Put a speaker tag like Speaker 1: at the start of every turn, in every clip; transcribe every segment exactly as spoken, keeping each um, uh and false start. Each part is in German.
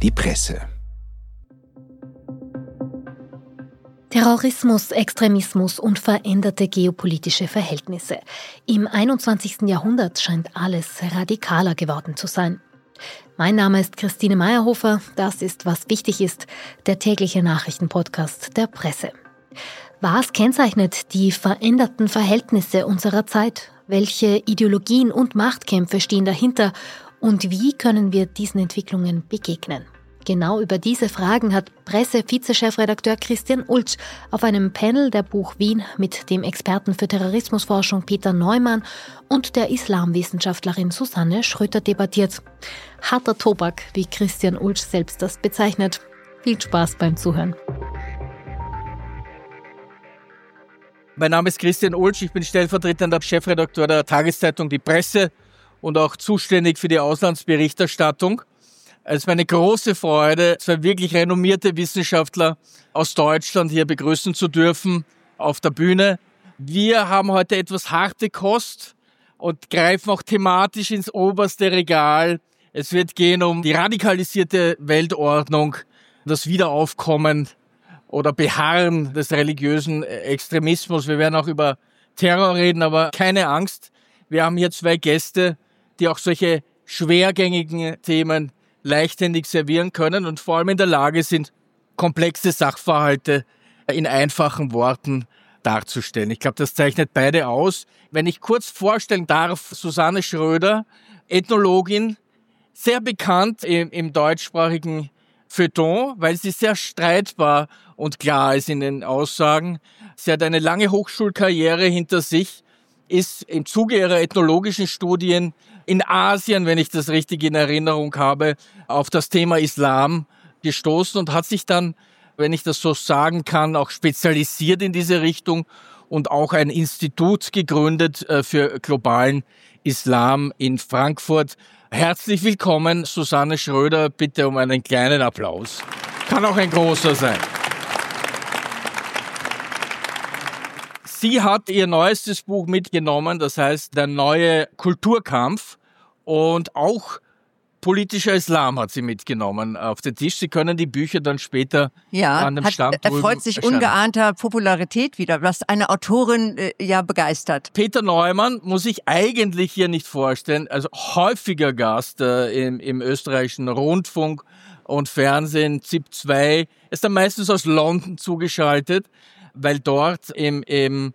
Speaker 1: die Presse.
Speaker 2: Terrorismus, Extremismus und veränderte geopolitische Verhältnisse. Im einundzwanzigsten Jahrhundert scheint alles radikaler geworden zu sein. Mein Name ist Christine Meyerhofer, das ist «Was wichtig ist», der tägliche Nachrichtenpodcast der Presse. Was kennzeichnet die veränderten Verhältnisse unserer Zeit? Welche Ideologien und Machtkämpfe stehen dahinter? Und wie können wir diesen Entwicklungen begegnen? Genau über diese Fragen hat Presse-Vizechefredakteur Christian Ultsch auf einem Panel der Buch Wien mit dem Experten für Terrorismusforschung Peter Neumann und der Islamwissenschaftlerin Susanne Schröter debattiert. Harter Tobak, wie Christian Ultsch selbst das bezeichnet. Viel Spaß beim Zuhören.
Speaker 3: Mein Name ist Christian Ultsch, ich bin stellvertretender Chefredakteur der Tageszeitung Die Presse und auch zuständig für die Auslandsberichterstattung. Es ist eine große Freude, zwei wirklich renommierte Wissenschaftler aus Deutschland hier begrüßen zu dürfen auf der Bühne. Wir haben heute etwas harte Kost und greifen auch thematisch ins oberste Regal. Es wird gehen um die radikalisierte Weltordnung, das Wiederaufkommen oder Beharren des religiösen Extremismus. Wir werden auch über Terror reden, aber keine Angst. Wir haben hier zwei Gäste, die auch solche schwergängigen Themen leichthändig servieren können und vor allem in der Lage sind, komplexe Sachverhalte in einfachen Worten darzustellen. Ich glaube, das zeichnet beide aus. Wenn ich kurz vorstellen darf, Susanne Schröter, Ethnologin, sehr bekannt im, im deutschsprachigen Feuilleton, weil sie sehr streitbar und klar ist in den Aussagen. Sie hat eine lange Hochschulkarriere hinter sich, ist im Zuge ihrer ethnologischen Studien in Asien, wenn ich das richtig in Erinnerung habe, auf das Thema Islam gestoßen und hat sich dann, wenn ich das so sagen kann, auch spezialisiert in diese Richtung und auch ein Institut gegründet für globalen Islam in Frankfurt. Herzlich willkommen, Susanne Schröter, bitte um einen kleinen Applaus. Kann auch ein großer sein. Sie hat ihr neuestes Buch mitgenommen, das heißt Der neue Kulturkampf, und auch politischer Islam hat sie mitgenommen auf den Tisch. Sie können die Bücher dann später
Speaker 4: ja,
Speaker 3: an dem
Speaker 4: hat,
Speaker 3: Stand drüben
Speaker 4: erfreut sich
Speaker 3: erscheinen.
Speaker 4: Ungeahnter Popularität wieder, was eine Autorin äh, ja begeistert.
Speaker 3: Peter Neumann muss ich eigentlich hier nicht vorstellen, also häufiger Gast äh, im, im österreichischen Rundfunk und Fernsehen, Z I P zwei, ist dann meistens aus London zugeschaltet, weil dort im, im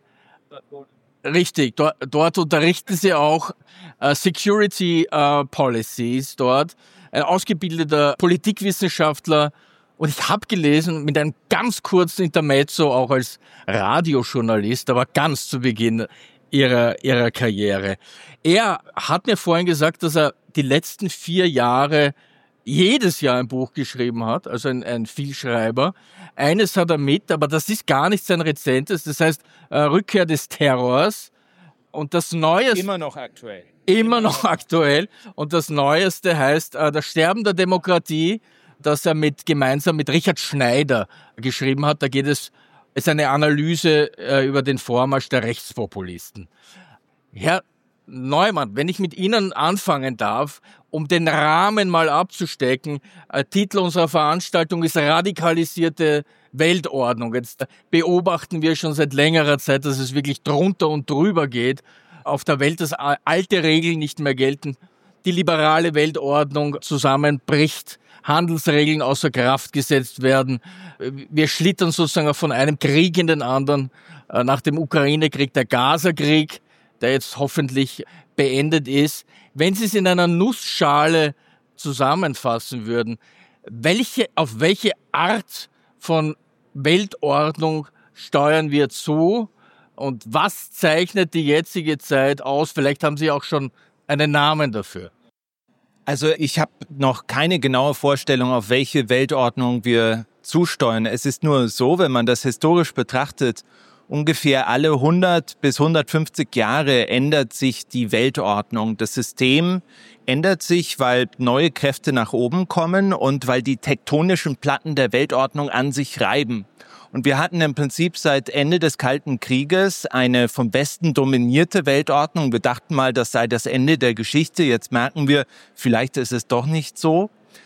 Speaker 3: richtig, dort, dort unterrichten sie auch uh, Security uh, Policies dort. Ein ausgebildeter Politikwissenschaftler. Und ich habe gelesen, mit einem ganz kurzen Intermezzo, auch als Radiojournalist, aber ganz zu Beginn ihrer, ihrer Karriere. Er hat mir vorhin gesagt, dass er die letzten vier Jahre jedes Jahr ein Buch geschrieben hat, also ein, ein Vielschreiber. Eines hat er mit, aber das ist gar nicht sein rezentes, das heißt äh, Rückkehr des Terrors. Und das Neueste...
Speaker 5: Immer noch aktuell.
Speaker 3: Immer noch aktuell. Und das Neueste heißt äh, Das Sterben der Demokratie, das er mit, gemeinsam mit Richard Schneider geschrieben hat. Da geht es, ist eine Analyse äh, über den Vormarsch der Rechtspopulisten. Herr Neumann, wenn ich mit Ihnen anfangen darf, um den Rahmen mal abzustecken, äh, Titel unserer Veranstaltung ist radikalisierte Weltordnung. Jetzt beobachten wir schon seit längerer Zeit, dass es wirklich drunter und drüber geht auf der Welt, dass alte Regeln nicht mehr gelten, die liberale Weltordnung zusammenbricht, Handelsregeln außer Kraft gesetzt werden. Wir schlittern sozusagen von einem Krieg in den anderen. Äh, nach dem Ukraine-Krieg der Gaza-Krieg, der jetzt hoffentlich beendet ist. Wenn Sie es in einer Nussschale zusammenfassen würden, welche, auf welche Art von Weltordnung steuern wir zu und was zeichnet die jetzige Zeit aus? Vielleicht haben Sie auch schon einen Namen dafür.
Speaker 5: Also ich habe noch keine genaue Vorstellung, auf welche Weltordnung wir zusteuern. Es ist nur so, wenn man das historisch betrachtet, ungefähr alle hundert bis hundertfünfzig Jahre ändert sich die Weltordnung. Das System ändert sich, weil neue Kräfte nach oben kommen und weil die tektonischen Platten der Weltordnung an sich reiben. Und wir hatten im Prinzip seit Ende des Kalten Krieges eine vom Westen dominierte Weltordnung. Wir dachten mal, das sei das Ende der Geschichte. Jetzt merken wir, vielleicht ist es doch nicht so.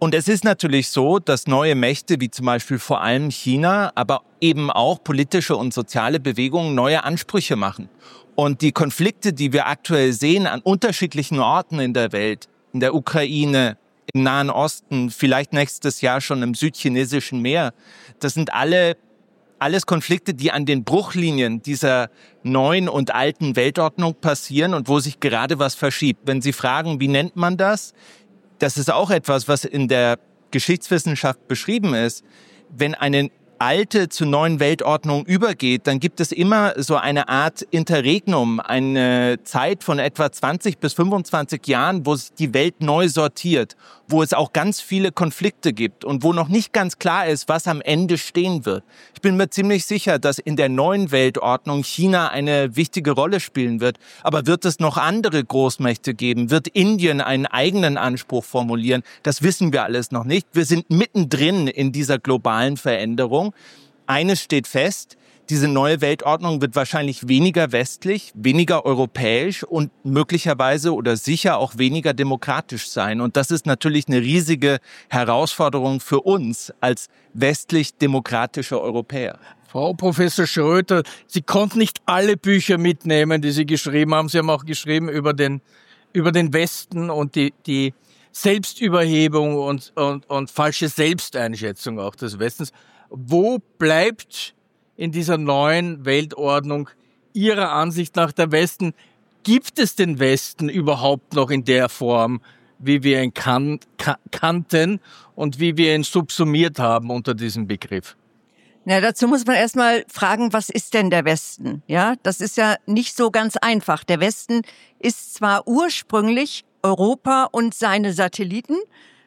Speaker 5: Und es ist natürlich so, dass neue Mächte, wie zum Beispiel vor allem China, aber eben auch politische und soziale Bewegungen neue Ansprüche machen. Und die Konflikte, die wir aktuell sehen an unterschiedlichen Orten in der Welt, in der Ukraine, im Nahen Osten, vielleicht nächstes Jahr schon im südchinesischen Meer, das sind alle alles Konflikte, die an den Bruchlinien dieser neuen und alten Weltordnung passieren und wo sich gerade was verschiebt. Wenn Sie fragen, wie nennt man das? Das ist auch etwas, was in der Geschichtswissenschaft beschrieben ist. Wenn eine alte zur neuen Weltordnung übergeht, dann gibt es immer so eine Art Interregnum, eine Zeit von etwa zwanzig bis fünfundzwanzig Jahren, wo sich die Welt neu sortiert, wo es auch ganz viele Konflikte gibt und wo noch nicht ganz klar ist, was am Ende stehen wird. Ich bin mir ziemlich sicher, dass in der neuen Weltordnung China eine wichtige Rolle spielen wird. Aber wird es noch andere Großmächte geben? Wird Indien einen eigenen Anspruch formulieren? Das wissen wir alles noch nicht. Wir sind mittendrin in dieser globalen Veränderung. Eines steht fest, diese neue Weltordnung wird wahrscheinlich weniger westlich, weniger europäisch und möglicherweise oder sicher auch weniger demokratisch sein. Und das ist natürlich eine riesige Herausforderung für uns als westlich-demokratische Europäer.
Speaker 3: Frau Professor Schröter, Sie konnten nicht alle Bücher mitnehmen, die Sie geschrieben haben. Sie haben auch geschrieben über den, über den Westen und die, die Selbstüberhebung und, und, und falsche Selbsteinschätzung auch des Westens. Wo bleibt in dieser neuen Weltordnung Ihrer Ansicht nach der Westen? Gibt es den Westen überhaupt noch in der Form, wie wir ihn kan- kan- kannten und wie wir ihn subsumiert haben unter diesem Begriff?
Speaker 4: Na, dazu muss man erstmal fragen, was ist denn der Westen? Ja, das ist ja nicht so ganz einfach. Der Westen ist zwar ursprünglich Europa und seine Satelliten,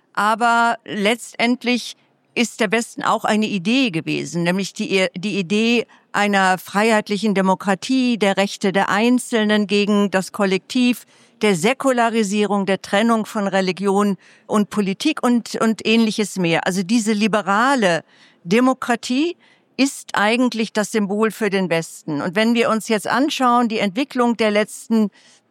Speaker 4: aber letztendlich ist der Westen auch eine Idee gewesen, nämlich die, die Idee einer freiheitlichen Demokratie, der Rechte der Einzelnen gegen das Kollektiv, der Säkularisierung, der Trennung von Religion und Politik und, und ähnliches mehr. Also diese liberale Demokratie ist eigentlich das Symbol für den Westen. Und wenn wir uns jetzt anschauen, die Entwicklung der letzten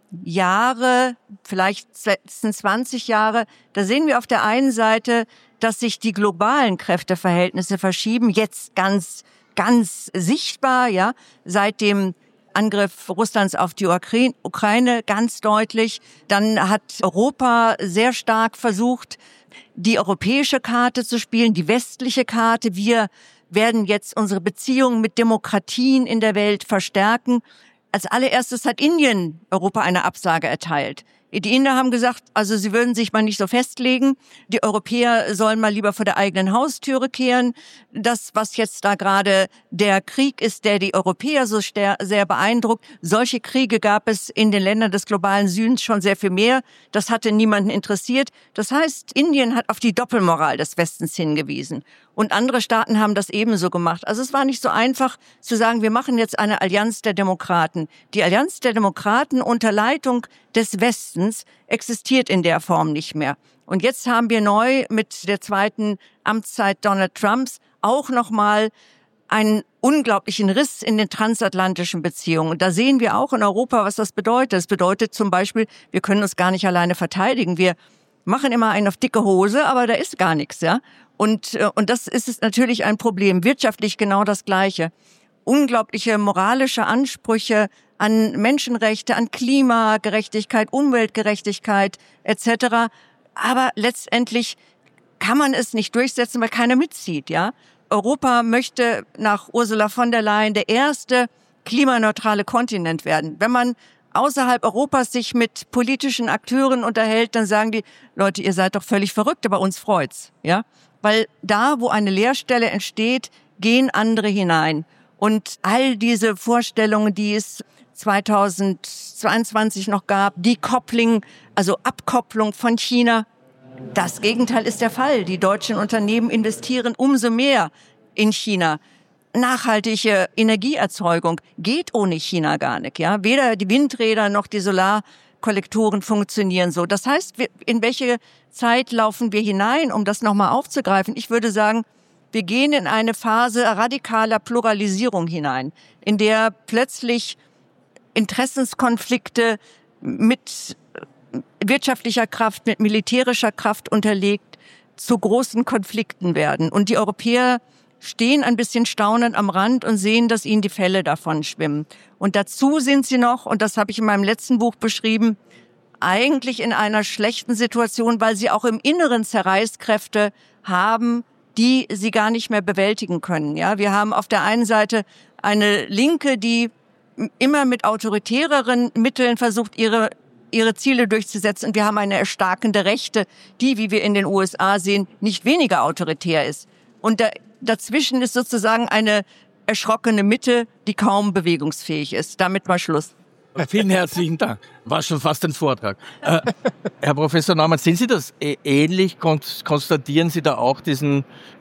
Speaker 4: Jahre, vielleicht letzten zwanzig Jahre, da sehen wir auf der einen Seite, dass sich die globalen Kräfteverhältnisse verschieben, jetzt ganz, ganz sichtbar, ja, seit dem Angriff Russlands auf die Ukraine ganz deutlich. Dann hat Europa sehr stark versucht, die europäische Karte zu spielen, die westliche Karte. Wir werden jetzt unsere Beziehungen mit Demokratien in der Welt verstärken. Als allererstes hat Indien Europa eine Absage erteilt. Die Inder haben gesagt, also sie würden sich mal nicht so festlegen. Die Europäer sollen mal lieber vor der eigenen Haustüre kehren. Das, was jetzt da gerade der Krieg ist, der die Europäer so sehr beeindruckt, solche Kriege gab es in den Ländern des globalen Südens schon sehr viel mehr. Das hatte niemanden interessiert. Das heißt, Indien hat auf die Doppelmoral des Westens hingewiesen. Und andere Staaten haben das ebenso gemacht. Also es war nicht so einfach zu sagen, wir machen jetzt eine Allianz der Demokraten. Die Allianz der Demokraten unter Leitung des Westens existiert in der Form nicht mehr. Und jetzt haben wir neu mit der zweiten Amtszeit Donald Trumps auch nochmal einen unglaublichen Riss in den transatlantischen Beziehungen. Und da sehen wir auch in Europa, was das bedeutet. Das bedeutet zum Beispiel, wir können uns gar nicht alleine verteidigen. Wir machen immer einen auf dicke Hose, aber da ist gar nichts, ja. Und, und das ist natürlich ein Problem. Wirtschaftlich genau das Gleiche. Unglaubliche moralische Ansprüche an Menschenrechte, an Klimagerechtigkeit, Umweltgerechtigkeit et cetera. Aber letztendlich kann man es nicht durchsetzen, weil keiner mitzieht, ja. Europa möchte nach Ursula von der Leyen der erste klimaneutrale Kontinent werden. Wenn man außerhalb Europas sich mit politischen Akteuren unterhält, dann sagen die Leute, ihr seid doch völlig verrückt, aber uns freut's, ja. Weil da, wo eine Leerstelle entsteht, gehen andere hinein. Und all diese Vorstellungen, die es zweitausendzweiundzwanzig noch gab, Decoupling, also Abkopplung von China, das Gegenteil ist der Fall. Die deutschen Unternehmen investieren umso mehr in China. Nachhaltige Energieerzeugung geht ohne China gar nicht, ja. Weder die Windräder noch die Solarkollektoren funktionieren so. Das heißt, in welche Zeit laufen wir hinein, um das nochmal aufzugreifen? Ich würde sagen, wir gehen in eine Phase radikaler Pluralisierung hinein, in der plötzlich Interessenskonflikte mit wirtschaftlicher Kraft, mit militärischer Kraft unterlegt zu großen Konflikten werden. Und die Europäer stehen ein bisschen staunend am Rand und sehen, dass ihnen die Fälle davon schwimmen. Und dazu sind sie noch, und das habe ich in meinem letzten Buch beschrieben, eigentlich in einer schlechten Situation, weil sie auch im Inneren Zerreißkräfte haben, die sie gar nicht mehr bewältigen können. Ja, wir haben auf der einen Seite eine Linke, die immer mit autoritäreren Mitteln versucht, ihre ihre Ziele durchzusetzen. Und wir haben eine erstarkende Rechte, die, wie wir in den U S A sehen, nicht weniger autoritär ist. Und da, dazwischen ist sozusagen eine erschrockene Mitte, die kaum bewegungsfähig ist. Damit mal Schluss.
Speaker 3: Vielen herzlichen Dank. War schon fast ein Vortrag. Äh, Herr Professor Naumann, sehen Sie das ähnlich? Konstatieren Sie da auch diesen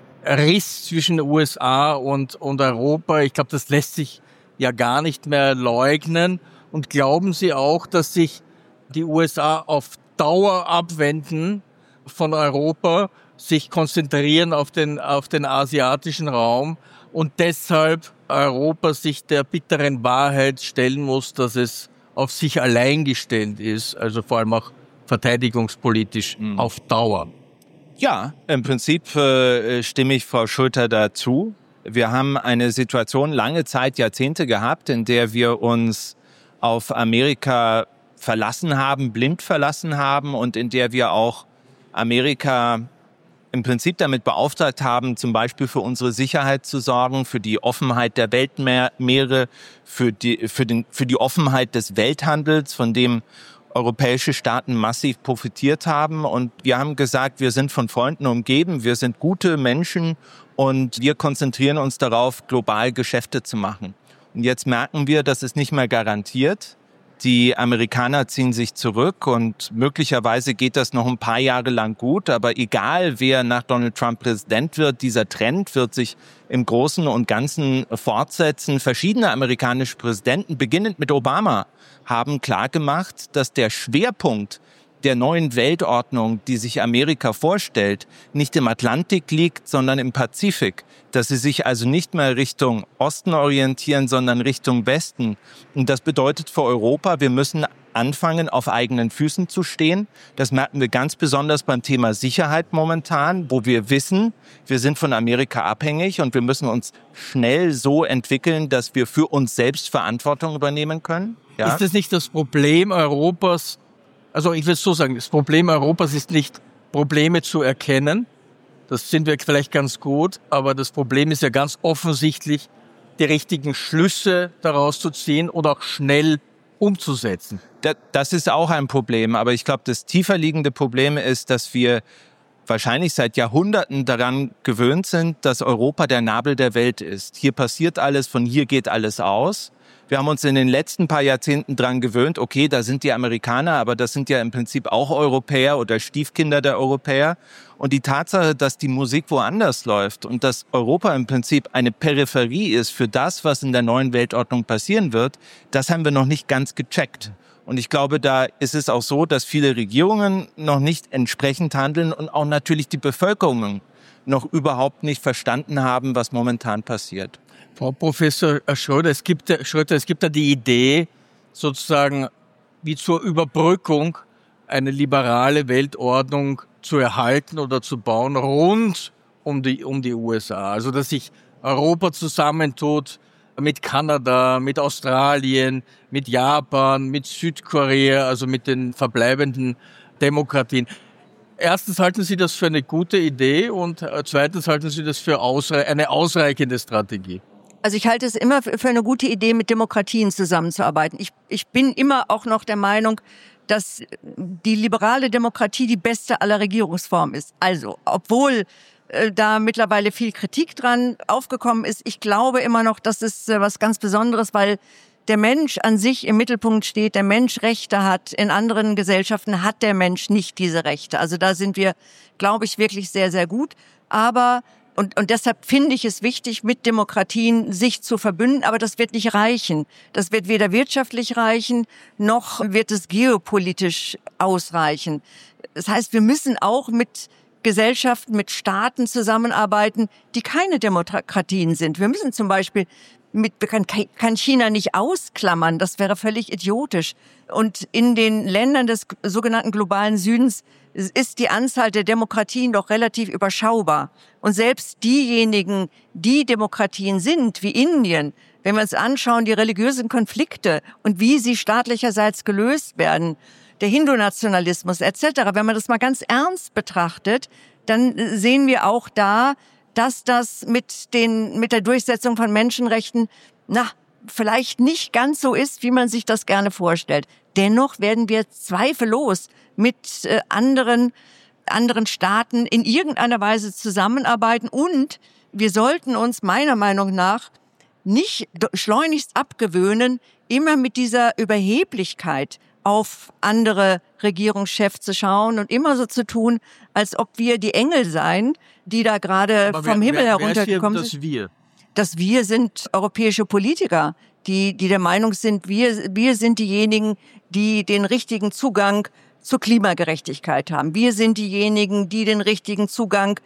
Speaker 3: Riss zwischen U S A und, und Europa? Ich glaube, das lässt sich ja gar nicht mehr leugnen. Und glauben Sie auch, dass sich die U S A auf Dauer abwenden von Europa, sich konzentrieren auf den, auf den asiatischen Raum und deshalb Europa sich der bitteren Wahrheit stellen muss, dass es auf sich allein gestellt ist, also vor allem auch verteidigungspolitisch mhm. auf Dauer?
Speaker 5: Ja, im Prinzip äh, stimme ich Frau Schulter dazu. Wir haben eine Situation lange Zeit, Jahrzehnte gehabt, in der wir uns auf Amerika verlassen haben, blind verlassen haben und in der wir auch Amerika im Prinzip damit beauftragt haben, zum Beispiel für unsere Sicherheit zu sorgen, für die Offenheit der Weltmeere, für die, für den, für die Offenheit des Welthandels, von dem europäische Staaten massiv profitiert haben. Und wir haben gesagt, wir sind von Freunden umgeben, wir sind gute Menschen und wir konzentrieren uns darauf, global Geschäfte zu machen. Und jetzt merken wir, das ist nicht mehr garantiert. Die Amerikaner ziehen sich zurück und möglicherweise geht das noch ein paar Jahre lang gut. Aber egal, wer nach Donald Trump Präsident wird, dieser Trend wird sich im Großen und Ganzen fortsetzen. Verschiedene amerikanische Präsidenten, beginnend mit Obama, haben klargemacht, dass der Schwerpunkt der neuen Weltordnung, die sich Amerika vorstellt, nicht im Atlantik liegt, sondern im Pazifik. Dass sie sich also nicht mehr Richtung Osten orientieren, sondern Richtung Westen. Und das bedeutet für Europa, wir müssen anfangen, auf eigenen Füßen zu stehen. Das merken wir ganz besonders beim Thema Sicherheit momentan, wo wir wissen, wir sind von Amerika abhängig und wir müssen uns schnell so entwickeln, dass wir für uns selbst Verantwortung übernehmen können. Ja?
Speaker 3: Ist das nicht das Problem Europas? Also ich will es so sagen, das Problem Europas ist nicht, Probleme zu erkennen. Das sind wir vielleicht ganz gut, aber das Problem ist ja ganz offensichtlich, die richtigen Schlüsse daraus zu ziehen und auch schnell umzusetzen.
Speaker 5: Das ist auch ein Problem, aber ich glaube, das tiefer liegende Problem ist, dass wir wahrscheinlich seit Jahrhunderten daran gewöhnt sind, dass Europa der Nabel der Welt ist. Hier passiert alles, von hier geht alles aus. Wir haben uns in den letzten paar Jahrzehnten dran gewöhnt, okay, da sind die Amerikaner, aber das sind ja im Prinzip auch Europäer oder Stiefkinder der Europäer. Und die Tatsache, dass die Musik woanders läuft und dass Europa im Prinzip eine Peripherie ist für das, was in der neuen Weltordnung passieren wird, das haben wir noch nicht ganz gecheckt. Und ich glaube, da ist es auch so, dass viele Regierungen noch nicht entsprechend handeln und auch natürlich die Bevölkerung noch überhaupt nicht verstanden haben, was momentan passiert.
Speaker 3: Frau Professor Schröter, es gibt, Schröter, es gibt da die Idee, sozusagen wie zur Überbrückung eine liberale Weltordnung zu erhalten oder zu bauen rund um die, um die U S A. Also, dass sich Europa zusammentut mit Kanada, mit Australien, mit Japan, mit Südkorea, also mit den verbleibenden Demokratien. Erstens halten Sie das für eine gute Idee und zweitens halten Sie das für ausre- eine ausreichende Strategie?
Speaker 4: Also ich halte es immer für eine gute Idee, mit Demokratien zusammenzuarbeiten. Ich, ich bin immer auch noch der Meinung, dass die liberale Demokratie die beste aller Regierungsformen ist. Also, obwohl äh, da mittlerweile viel Kritik dran aufgekommen ist, ich glaube immer noch, das ist äh, was ganz Besonderes, weil der Mensch an sich im Mittelpunkt steht, der Mensch Rechte hat. In anderen Gesellschaften hat der Mensch nicht diese Rechte. Also da sind wir, glaube ich, wirklich sehr, sehr gut. Aber Und, und deshalb finde ich es wichtig, mit Demokratien sich zu verbünden. Aber das wird nicht reichen. Das wird weder wirtschaftlich reichen, noch wird es geopolitisch ausreichen. Das heißt, wir müssen auch mit Gesellschaften, mit Staaten zusammenarbeiten, die keine Demokratien sind. Wir müssen zum Beispiel mit, kann, kann China nicht ausklammern. Das wäre völlig idiotisch. Und in den Ländern des sogenannten globalen Südens ist die Anzahl der Demokratien doch relativ überschaubar. Und selbst diejenigen, die Demokratien sind, wie Indien, wenn wir uns anschauen, die religiösen Konflikte und wie sie staatlicherseits gelöst werden, der Hindu-Nationalismus et cetera, wenn man das mal ganz ernst betrachtet, dann sehen wir auch da, dass das mit den, mit der Durchsetzung von Menschenrechten, na, vielleicht nicht ganz so ist, wie man sich das gerne vorstellt. Dennoch werden wir zweifellos mit äh, anderen, anderen Staaten in irgendeiner Weise zusammenarbeiten und wir sollten uns meiner Meinung nach nicht schleunigst abgewöhnen, immer mit dieser Überheblichkeit auf andere Regierungschefs zu schauen und immer so zu tun, als ob wir die Engel seien, die da gerade vom
Speaker 3: wer,
Speaker 4: Himmel
Speaker 3: wer,
Speaker 4: heruntergekommen
Speaker 3: wer ist hier
Speaker 4: sind.
Speaker 3: Das Wir?
Speaker 4: Das Wir sind europäische Politiker, die, die der Meinung sind, wir, wir sind diejenigen, die den richtigen Zugang zur Klimagerechtigkeit haben. Wir sind diejenigen, die den richtigen Zugang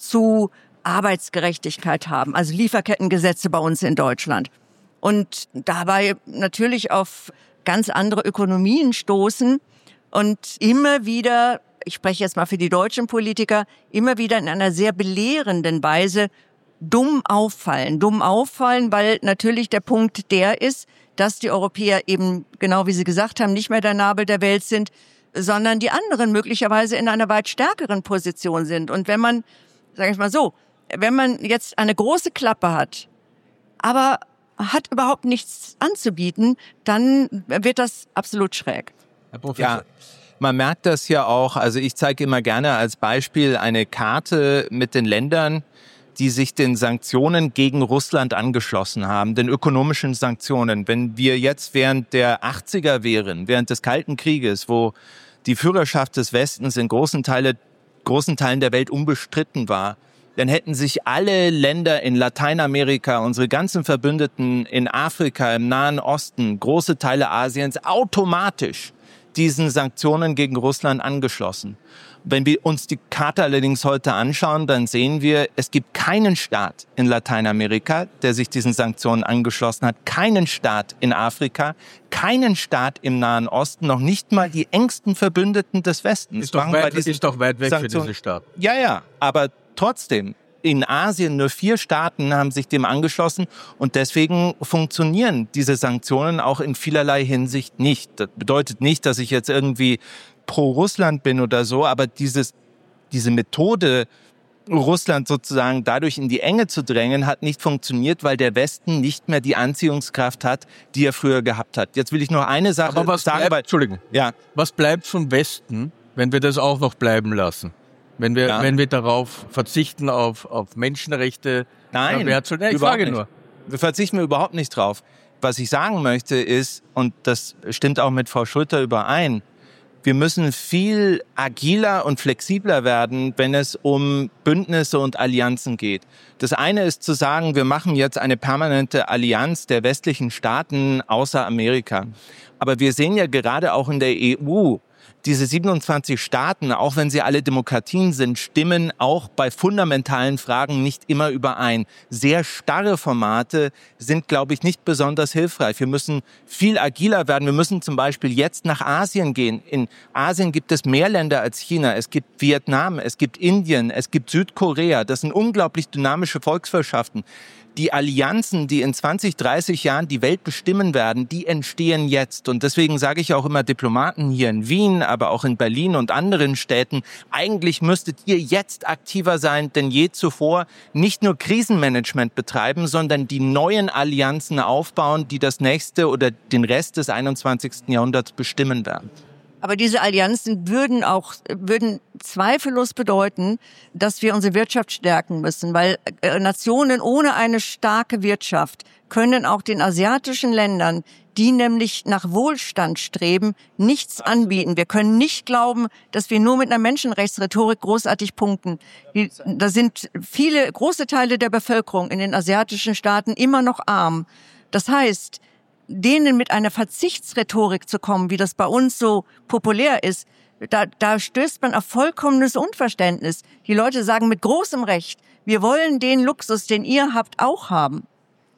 Speaker 4: zu Arbeitsgerechtigkeit haben, also Lieferkettengesetze bei uns in Deutschland. Und dabei natürlich auf ganz andere Ökonomien stoßen und immer wieder, ich spreche jetzt mal für die deutschen Politiker, immer wieder in einer sehr belehrenden Weise dumm auffallen. Dumm auffallen, weil natürlich der Punkt der ist, dass die Europäer eben, genau wie Sie gesagt haben, nicht mehr der Nabel der Welt sind, sondern die anderen möglicherweise in einer weit stärkeren Position sind. Und wenn man, sage ich mal so, wenn man jetzt eine große Klappe hat, aber hat überhaupt nichts anzubieten, dann wird das absolut schräg.
Speaker 3: Herr Professor.
Speaker 5: Ja, man merkt das ja auch. Also ich zeige immer gerne als Beispiel eine Karte mit den Ländern, die sich den Sanktionen gegen Russland angeschlossen haben, den ökonomischen Sanktionen. Wenn wir jetzt während der achtziger wären, während des Kalten Krieges, wo die Führerschaft des Westens in großen, Teile, großen Teilen der Welt unbestritten war, dann hätten sich alle Länder in Lateinamerika, unsere ganzen Verbündeten in Afrika, im Nahen Osten, große Teile Asiens automatisch diesen Sanktionen gegen Russland angeschlossen. Wenn wir uns die Karte allerdings heute anschauen, dann sehen wir, es gibt keinen Staat in Lateinamerika, der sich diesen Sanktionen angeschlossen hat, keinen Staat in Afrika, keinen Staat im Nahen Osten, noch nicht mal die engsten Verbündeten des Westens.
Speaker 3: Ist doch weit, ist doch weit weg Sanktionen. Für diese Staaten.
Speaker 5: Ja, ja, aber trotzdem, in Asien nur vier Staaten haben sich dem angeschlossen und deswegen funktionieren diese Sanktionen auch in vielerlei Hinsicht nicht. Das bedeutet nicht, dass ich jetzt irgendwie pro Russland bin oder so, aber dieses, diese Methode, Russland sozusagen dadurch in die Enge zu drängen, hat nicht funktioniert, weil der Westen nicht mehr die Anziehungskraft hat, die er früher gehabt hat. Jetzt will ich noch eine Sache
Speaker 3: aber was
Speaker 5: sagen.
Speaker 3: Bleibt,
Speaker 5: weil,
Speaker 3: Entschuldigung,
Speaker 5: ja.
Speaker 3: Was bleibt vom Westen, wenn wir das auch noch bleiben lassen? Wenn wir, ja. wenn wir darauf verzichten, auf, auf Menschenrechte?
Speaker 5: Nein,
Speaker 3: Wert zu, nee, ich frage nur.
Speaker 5: Wir verzichten wir überhaupt nicht drauf. Was ich sagen möchte ist, und das stimmt auch mit Frau Schulter überein, wir müssen viel agiler und flexibler werden, wenn es um Bündnisse und Allianzen geht. Das eine ist zu sagen, wir machen jetzt eine permanente Allianz der westlichen Staaten außer Amerika. Aber wir sehen ja gerade auch in der E U, diese siebenundzwanzig Staaten, auch wenn sie alle Demokratien sind, stimmen auch bei fundamentalen Fragen nicht immer überein. Sehr starre Formate sind, glaube ich, nicht besonders hilfreich. Wir müssen viel agiler werden. Wir müssen zum Beispiel jetzt nach Asien gehen. In Asien gibt es mehr Länder als China. Es gibt Vietnam, es gibt Indien, es gibt Südkorea. Das sind unglaublich dynamische Volkswirtschaften. Die Allianzen, die in zwanzig, dreißig Jahren die Welt bestimmen werden, die entstehen jetzt. Und deswegen sage ich auch immer Diplomaten hier in Wien, aber auch in Berlin und anderen Städten, eigentlich müsstet ihr jetzt aktiver sein denn je zuvor, nicht nur Krisenmanagement betreiben, sondern die neuen Allianzen aufbauen, die das nächste oder den Rest des einundzwanzigsten Jahrhunderts bestimmen werden.
Speaker 4: Aber diese Allianzen würden auch, würden zweifellos bedeuten, dass wir unsere Wirtschaft stärken müssen, weil Nationen ohne eine starke Wirtschaft können auch den asiatischen Ländern, die nämlich nach Wohlstand streben, nichts anbieten. Wir können nicht glauben, dass wir nur mit einer Menschenrechtsrhetorik großartig punkten. Da sind viele, große Teile der Bevölkerung in den asiatischen Staaten immer noch arm. Das heißt, denen mit einer Verzichtsrhetorik zu kommen, wie das bei uns so populär ist, da, da stößt man auf vollkommenes Unverständnis. Die Leute sagen mit großem Recht, wir wollen den Luxus, den ihr habt, auch haben.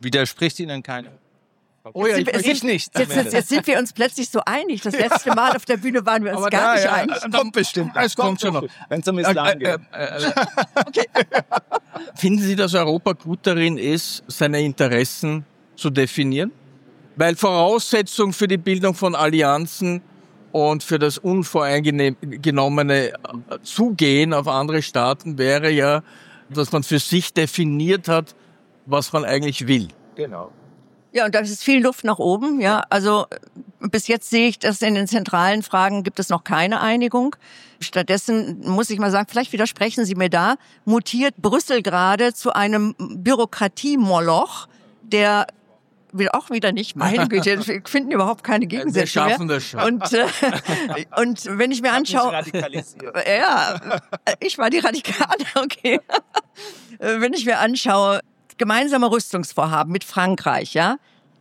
Speaker 5: Widerspricht Ihnen keiner?
Speaker 3: Oh ja, ich,
Speaker 4: Jetzt sind-
Speaker 5: ich nicht.
Speaker 4: Jetzt, jetzt, jetzt sind wir uns plötzlich so einig. Das letzte Mal auf der Bühne waren wir uns gar nicht einig.
Speaker 5: Es kommt bestimmt.
Speaker 3: Es kommt schon noch.
Speaker 5: Wenn es um Islam geht.
Speaker 3: Finden Sie, dass Europa gut darin ist, seine Interessen zu definieren? Weil Voraussetzung für die Bildung von Allianzen und für das unvoreingenommene Zugehen auf andere Staaten wäre ja, dass man für sich definiert hat, was man eigentlich will.
Speaker 5: Genau.
Speaker 4: Ja, und da ist viel Luft nach oben. Ja, also bis jetzt sehe ich, dass in den zentralen Fragen gibt es noch keine Einigung. Stattdessen muss ich mal sagen, vielleicht widersprechen Sie mir da, mutiert Brüssel gerade zu einem Bürokratiemoloch, der will auch wieder nicht, meine Güte, wir finden überhaupt keine Gegensätze
Speaker 3: Wir schaffen
Speaker 4: mehr.
Speaker 3: das schon.
Speaker 4: Und, äh, und wenn ich mir anschaue, ja, ich war die Radikale, okay. Wenn ich mir anschaue, gemeinsame Rüstungsvorhaben mit Frankreich, ja,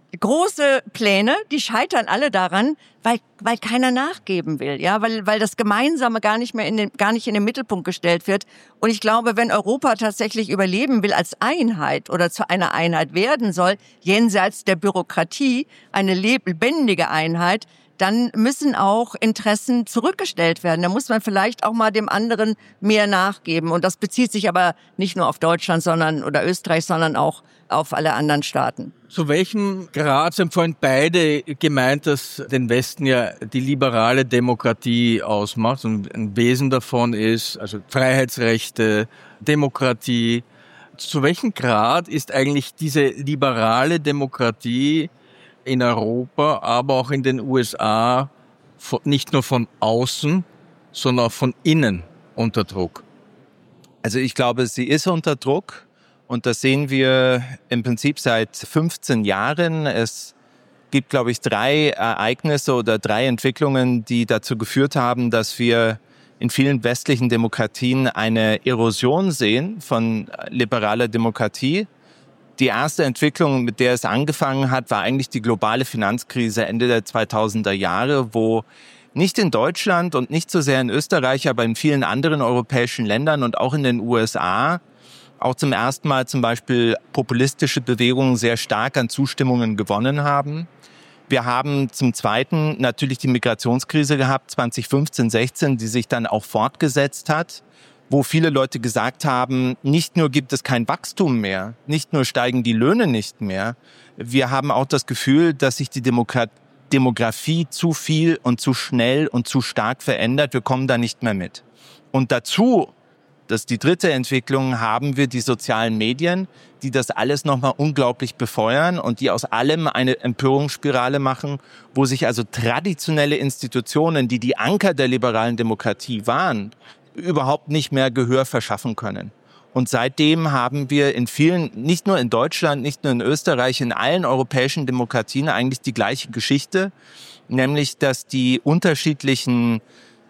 Speaker 4: große Pläne, die scheitern alle daran, weil weil keiner nachgeben will, ja, weil weil das Gemeinsame gar nicht mehr in den gar nicht in den Mittelpunkt gestellt wird. Und ich glaube, wenn Europa tatsächlich überleben will als Einheit oder zu einer Einheit werden soll, jenseits der Bürokratie, eine lebendige Einheit, dann müssen auch Interessen zurückgestellt werden. Da muss man vielleicht auch mal dem anderen mehr nachgeben. Und das bezieht sich aber nicht nur auf Deutschland, sondern oder Österreich, sondern auch auf alle anderen Staaten.
Speaker 3: Zu welchem Grad, Sie haben vorhin beide gemeint, dass den Westen ja die liberale Demokratie ausmacht und ein Wesen davon ist, also Freiheitsrechte, Demokratie. Zu welchem Grad ist eigentlich diese liberale Demokratie in Europa, aber auch in den U S A nicht nur von außen, sondern auch von innen unter Druck?
Speaker 5: Also ich glaube, sie ist unter Druck. Und das sehen wir im Prinzip seit fünfzehn Jahren. Es gibt, glaube ich, drei Ereignisse oder drei Entwicklungen, die dazu geführt haben, dass wir in vielen westlichen Demokratien eine Erosion sehen von liberaler Demokratie. Die erste Entwicklung, mit der es angefangen hat, war eigentlich die globale Finanzkrise Ende der zweitausender Jahre, wo nicht in Deutschland und nicht so sehr in Österreich, aber in vielen anderen europäischen Ländern und auch in den U S A auch zum ersten Mal zum Beispiel populistische Bewegungen sehr stark an Zustimmungen gewonnen haben. Wir haben zum Zweiten natürlich die Migrationskrise gehabt, zwanzig fünfzehn, sechzehn, die sich dann auch fortgesetzt hat, wo viele Leute gesagt haben, nicht nur gibt es kein Wachstum mehr, nicht nur steigen die Löhne nicht mehr, wir haben auch das Gefühl, dass sich die Demokratie Demografie zu viel und zu schnell und zu stark verändert. Wir kommen da nicht mehr mit. Und dazu, das ist die dritte Entwicklung, haben wir die sozialen Medien, die das alles nochmal unglaublich befeuern und die aus allem eine Empörungsspirale machen, wo sich also traditionelle Institutionen, die die Anker der liberalen Demokratie waren, überhaupt nicht mehr Gehör verschaffen können. Und seitdem haben wir in vielen, nicht nur in Deutschland, nicht nur in Österreich, in allen europäischen Demokratien eigentlich die gleiche Geschichte, nämlich dass die unterschiedlichen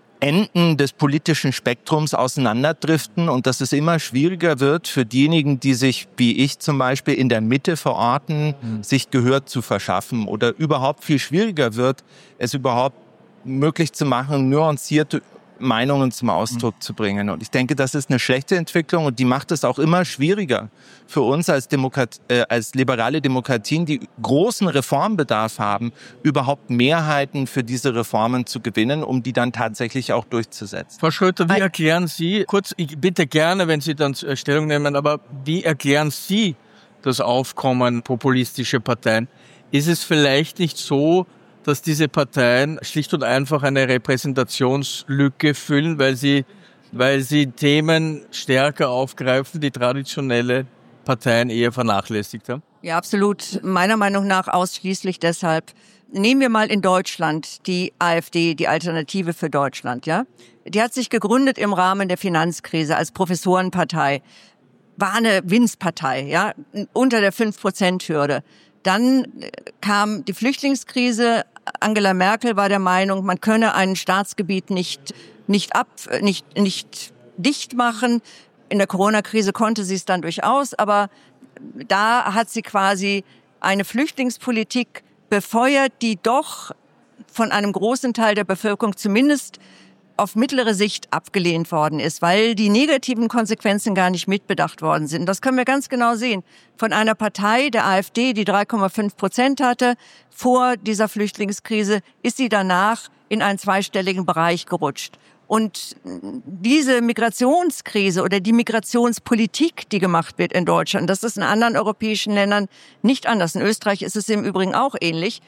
Speaker 5: Enden des politischen Spektrums auseinanderdriften und dass es immer schwieriger wird für diejenigen, die sich, wie ich zum Beispiel, in der Mitte verorten, mhm. sich Gehör zu verschaffen oder überhaupt viel schwieriger wird, es überhaupt möglich zu machen, nuancierte Meinungen zum Ausdruck mhm. zu bringen. Und ich denke, das ist eine schlechte Entwicklung und die macht es auch immer schwieriger für uns als, Demokrat, äh, als liberale Demokratien, die großen Reformbedarf haben, überhaupt Mehrheiten für diese Reformen zu gewinnen, um die dann tatsächlich auch durchzusetzen.
Speaker 3: Frau Schröter, wie erklären Sie, kurz, ich bitte gerne, wenn Sie dann Stellung nehmen, aber wie erklären Sie das Aufkommen populistischer Parteien? Ist es vielleicht nicht so, dass diese Parteien schlicht und einfach eine Repräsentationslücke füllen, weil sie, weil sie Themen stärker aufgreifen, die traditionelle Parteien eher vernachlässigt haben?
Speaker 4: Ja, absolut. Meiner Meinung nach ausschließlich deshalb. Nehmen wir mal in Deutschland die AfD, die Alternative für Deutschland, ja? Die hat sich gegründet im Rahmen der Finanzkrise als Professorenpartei. War eine Winzpartei, ja? Unter der fünf Prozent Hürde. Dann kam die Flüchtlingskrise. Angela Merkel war der Meinung, man könne ein Staatsgebiet nicht, nicht ab, nicht, nicht dicht machen. In der Corona-Krise konnte sie es dann durchaus, aber da hat sie quasi eine Flüchtlingspolitik befeuert, die doch von einem großen Teil der Bevölkerung zumindest auf mittlere Sicht abgelehnt worden ist, weil die negativen Konsequenzen gar nicht mitbedacht worden sind. Das können wir ganz genau sehen. Von einer Partei, der AfD, die drei Komma fünf Prozent hatte vor dieser Flüchtlingskrise, ist sie danach in einen zweistelligen Bereich gerutscht. Und diese Migrationskrise oder die Migrationspolitik, die gemacht wird in Deutschland, das ist in anderen europäischen Ländern nicht anders. In Österreich ist es im Übrigen auch ähnlich,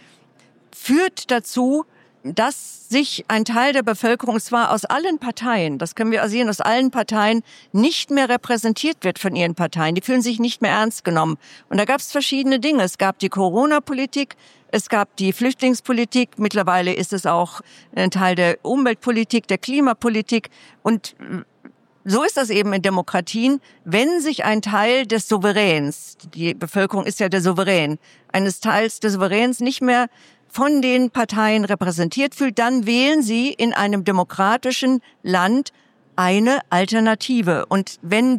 Speaker 4: führt dazu, dass sich ein Teil der Bevölkerung, zwar aus allen Parteien, das können wir sehen, aus allen Parteien, nicht mehr repräsentiert wird von ihren Parteien. Die fühlen sich nicht mehr ernst genommen. Und da gab es verschiedene Dinge. Es gab die Corona-Politik, es gab die Flüchtlingspolitik, mittlerweile ist es auch ein Teil der Umweltpolitik, der Klimapolitik. Und so ist das eben in Demokratien, wenn sich ein Teil des Souveräns, die Bevölkerung ist ja der Souverän, eines Teils des Souveräns nicht mehr von den Parteien repräsentiert fühlt, dann wählen sie in einem demokratischen Land eine Alternative. Und wenn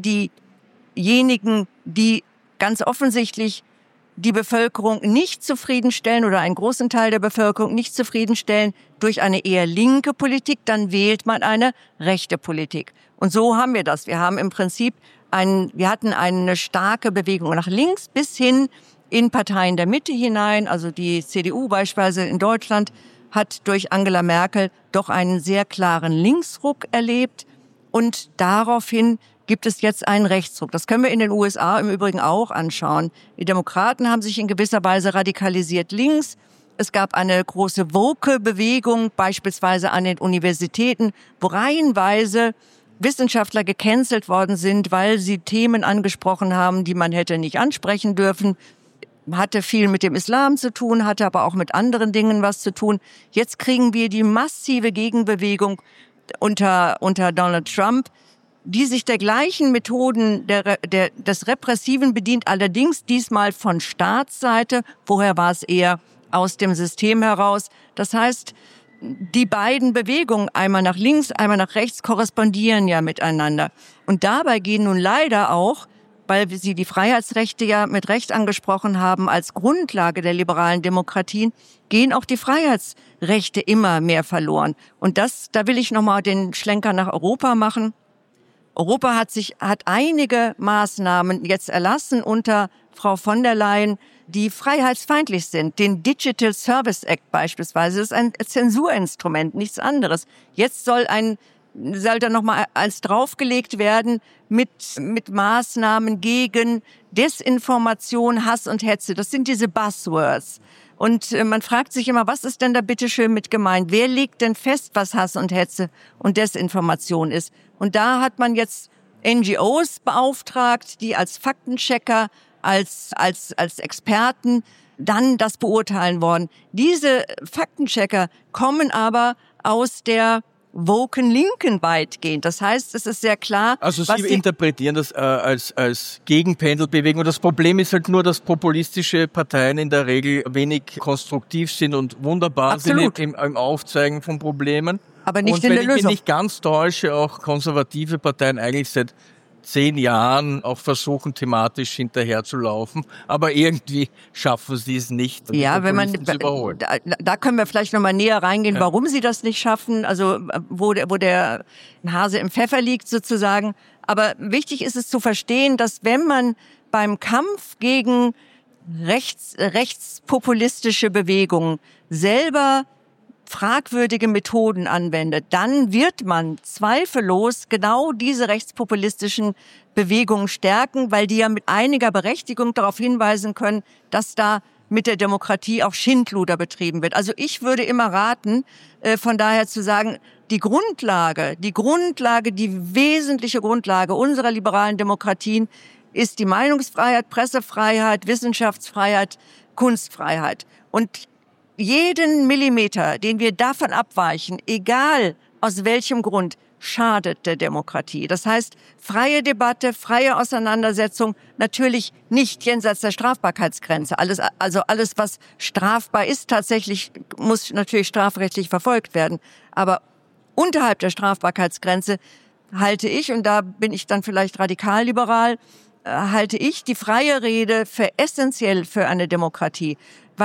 Speaker 4: diejenigen, die ganz offensichtlich die Bevölkerung nicht zufriedenstellen oder einen großen Teil der Bevölkerung nicht zufriedenstellen durch eine eher linke Politik, dann wählt man eine rechte Politik. Und so haben wir das. Wir haben im Prinzip einen, wir hatten eine starke Bewegung nach links bis hin in Parteien der Mitte hinein, also die C D U beispielsweise in Deutschland hat durch Angela Merkel doch einen sehr klaren Linksruck erlebt und daraufhin gibt es jetzt einen Rechtsruck. Das können wir in den U S A im Übrigen auch anschauen. Die Demokraten haben sich in gewisser Weise radikalisiert links. Es gab eine große Woke-Bewegung, beispielsweise an den Universitäten, wo reihenweise Wissenschaftler gecancelt worden sind, weil sie Themen angesprochen haben, die man hätte nicht ansprechen dürfen. Hatte viel mit dem Islam zu tun, hatte aber auch mit anderen Dingen was zu tun. Jetzt kriegen wir die massive Gegenbewegung unter, unter Donald Trump, die sich der gleichen Methoden der, der, des Repressiven bedient, allerdings diesmal von Staatsseite. Vorher war es eher aus dem System heraus. Das heißt, die beiden Bewegungen, einmal nach links, einmal nach rechts, korrespondieren ja miteinander. Und dabei gehen nun leider auch, weil Sie die Freiheitsrechte ja mit Recht angesprochen haben, als Grundlage der liberalen Demokratien, gehen auch die Freiheitsrechte immer mehr verloren. Und das, da will ich nochmal den Schlenker nach Europa machen. Europa hat sich, hat einige Maßnahmen jetzt erlassen unter Frau von der Leyen, die freiheitsfeindlich sind. Den Digital Service Act beispielsweise, das ist ein Zensurinstrument, nichts anderes. Jetzt soll ein soll da nochmal als draufgelegt werden mit, mit Maßnahmen gegen Desinformation, Hass und Hetze. Das sind diese Buzzwords. Und äh, man fragt sich immer, was ist denn da bitteschön mit gemeint? Wer legt denn fest, was Hass und Hetze und Desinformation ist? Und da hat man jetzt N G Os beauftragt, die als Faktenchecker, als, als, als Experten dann das beurteilen wollen. Diese Faktenchecker kommen aber aus der woken Linken weitgehend. Das heißt, es ist sehr klar.
Speaker 3: Also Sie interpretieren das äh, als, als Gegenpendelbewegung. Und das Problem ist halt nur, dass populistische Parteien in der Regel wenig konstruktiv sind und wunderbar
Speaker 4: Absolut.
Speaker 3: sind im, im Aufzeigen von Problemen.
Speaker 4: Aber nicht
Speaker 3: und
Speaker 4: in
Speaker 3: wenn
Speaker 4: der
Speaker 3: ich
Speaker 4: Lösung.
Speaker 3: mich nicht ganz täusche, auch konservative Parteien eigentlich seit zehn Jahren auch versuchen, thematisch hinterherzulaufen. Aber irgendwie schaffen sie es nicht.
Speaker 4: Ja, wenn man, da, da können wir vielleicht nochmal näher reingehen, ja. Warum sie das nicht schaffen, also wo der, wo der Hase im Pfeffer liegt sozusagen. Aber wichtig ist es zu verstehen, dass wenn man beim Kampf gegen rechts, rechtspopulistische Bewegungen selber fragwürdige Methoden anwendet, dann wird man zweifellos genau diese rechtspopulistischen Bewegungen stärken, weil die ja mit einiger Berechtigung darauf hinweisen können, dass da mit der Demokratie auch Schindluder betrieben wird. Also ich würde immer raten, äh, von daher zu sagen, die Grundlage, die Grundlage, die wesentliche Grundlage unserer liberalen Demokratien ist die Meinungsfreiheit, Pressefreiheit, Wissenschaftsfreiheit, Kunstfreiheit. Und jeden Millimeter, den wir davon abweichen, egal aus welchem Grund, schadet der Demokratie. Das heißt, freie Debatte, freie Auseinandersetzung, natürlich nicht jenseits der Strafbarkeitsgrenze. Alles, also alles, was strafbar ist, tatsächlich muss natürlich strafrechtlich verfolgt werden. Aber unterhalb der Strafbarkeitsgrenze halte ich, und da bin ich dann vielleicht radikal-liberal, halte ich die freie Rede für essentiell für eine Demokratie, weil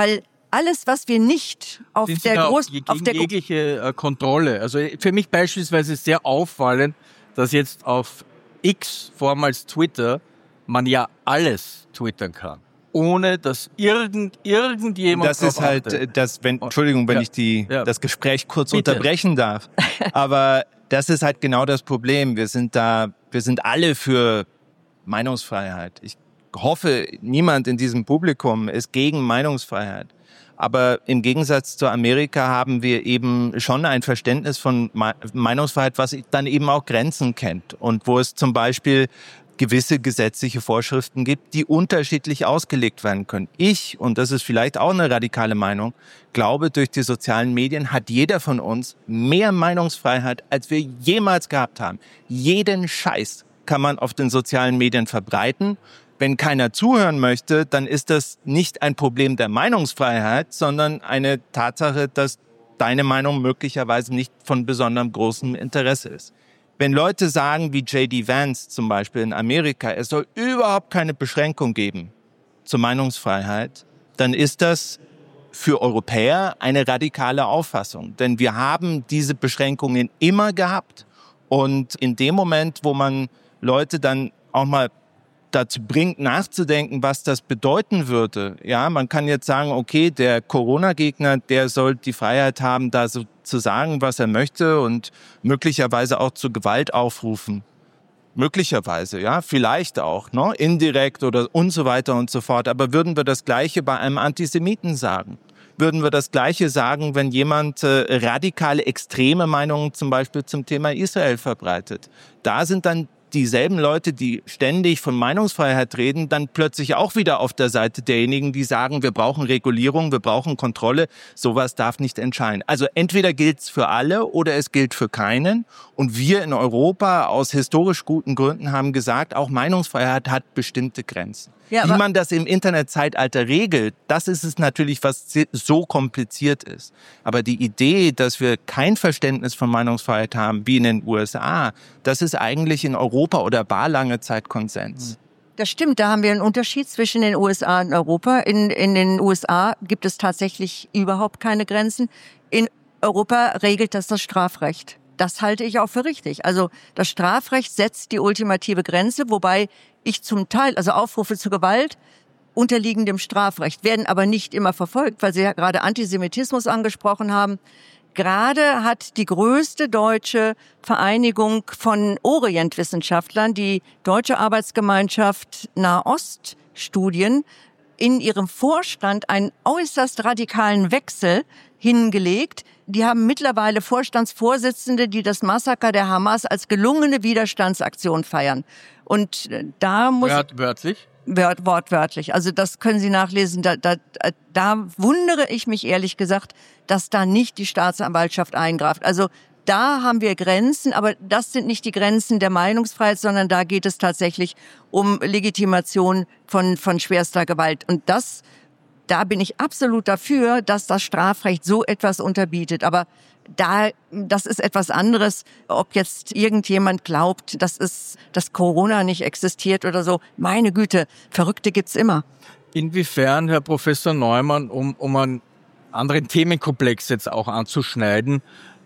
Speaker 4: alles, was wir nicht auf
Speaker 3: Sind
Speaker 4: der
Speaker 3: großen
Speaker 4: Groß... auf der
Speaker 3: jegliche äh, Kontrolle. Also für mich beispielsweise ist sehr auffallend, dass jetzt auf X, vormals Twitter, man ja alles twittern kann, ohne dass irgend, irgendjemand
Speaker 5: Das ist halt,
Speaker 3: achtet.
Speaker 5: das, wenn, Entschuldigung, wenn
Speaker 3: ja.
Speaker 5: ich die,
Speaker 3: ja.
Speaker 5: das Gespräch kurz
Speaker 3: Bitte.
Speaker 5: unterbrechen darf. Aber das ist halt genau das Problem. Wir sind da, wir sind alle für Meinungsfreiheit. Ich hoffe, niemand in diesem Publikum ist gegen Meinungsfreiheit. Aber im Gegensatz zu Amerika haben wir eben schon ein Verständnis von Meinungsfreiheit, was dann eben auch Grenzen kennt und wo es zum Beispiel gewisse gesetzliche Vorschriften gibt, die unterschiedlich ausgelegt werden können. Ich, und das ist vielleicht auch eine radikale Meinung, glaube, durch die sozialen Medien hat jeder von uns mehr Meinungsfreiheit, als wir jemals gehabt haben. Jeden Scheiß kann man auf den sozialen Medien verbreiten. Wenn keiner zuhören möchte, dann ist das nicht ein Problem der Meinungsfreiheit, sondern eine Tatsache, dass deine Meinung möglicherweise nicht von besonderem großem Interesse ist. Wenn Leute sagen, wie J D Vance zum Beispiel in Amerika, es soll überhaupt keine Beschränkung geben zur Meinungsfreiheit, dann ist das für Europäer eine radikale Auffassung. Denn wir haben diese Beschränkungen immer gehabt. Und in dem Moment, wo man Leute dann auch mal dazu bringt, nachzudenken, was das bedeuten würde. Ja, man kann jetzt sagen, okay, der Corona-Gegner, der soll die Freiheit haben, da so zu sagen, was er möchte und möglicherweise auch zu Gewalt aufrufen. Möglicherweise, ja, vielleicht auch, ne, indirekt oder und so weiter und so fort. Aber würden wir das Gleiche bei einem Antisemiten sagen? Würden wir das Gleiche sagen, wenn jemand äh, radikale, extreme Meinungen zum Beispiel zum Thema Israel verbreitet? Da sind dann dieselben Leute, die ständig von Meinungsfreiheit reden, dann plötzlich auch wieder auf der Seite derjenigen, die sagen, wir brauchen Regulierung, wir brauchen Kontrolle, sowas darf nicht entscheiden. Also entweder gilt's für alle oder es gilt für keinen. Und wir in Europa aus historisch guten Gründen haben gesagt, auch Meinungsfreiheit hat bestimmte Grenzen. Ja, wie man das im Internetzeitalter regelt, das ist es natürlich, was so kompliziert ist. Aber die Idee, dass wir kein Verständnis von Meinungsfreiheit haben, wie in den U S A, das ist eigentlich in Europa oder war lange Zeit Konsens.
Speaker 4: Das stimmt, da haben wir einen Unterschied zwischen den U S A und Europa. In, in den U S A gibt es tatsächlich überhaupt keine Grenzen. In Europa regelt das das Strafrecht. Das halte ich auch für richtig. Also das Strafrecht setzt die ultimative Grenze, wobei ich zum Teil, also Aufrufe zur Gewalt, unterliegen dem Strafrecht, werden aber nicht immer verfolgt, weil Sie ja gerade Antisemitismus angesprochen haben. Gerade hat die größte deutsche Vereinigung von Orientwissenschaftlern, die Deutsche Arbeitsgemeinschaft Nahoststudien, in ihrem Vorstand einen äußerst radikalen Wechsel hingelegt. Die haben mittlerweile Vorstandsvorsitzende, die das Massaker der Hamas als gelungene Widerstandsaktion feiern. Und da muss...
Speaker 3: Wört, wörtlich?
Speaker 4: Wort, wortwörtlich. Also das können Sie nachlesen. Da, da, da wundere ich mich ehrlich gesagt, dass da nicht die Staatsanwaltschaft eingreift. Also da haben wir Grenzen, aber das sind nicht die Grenzen der Meinungsfreiheit, sondern da geht es tatsächlich um Legitimation von, von schwerster Gewalt. Und das, da bin ich absolut dafür, dass das Strafrecht so etwas unterbietet. Aber da, das ist etwas anderes, ob jetzt irgendjemand glaubt, dass es, dass Corona nicht existiert oder so. Meine Güte, Verrückte gibt's immer.
Speaker 3: Inwiefern, Herr Professor Neumann, um, um einen anderen Themenkomplex jetzt auch anzuschneiden,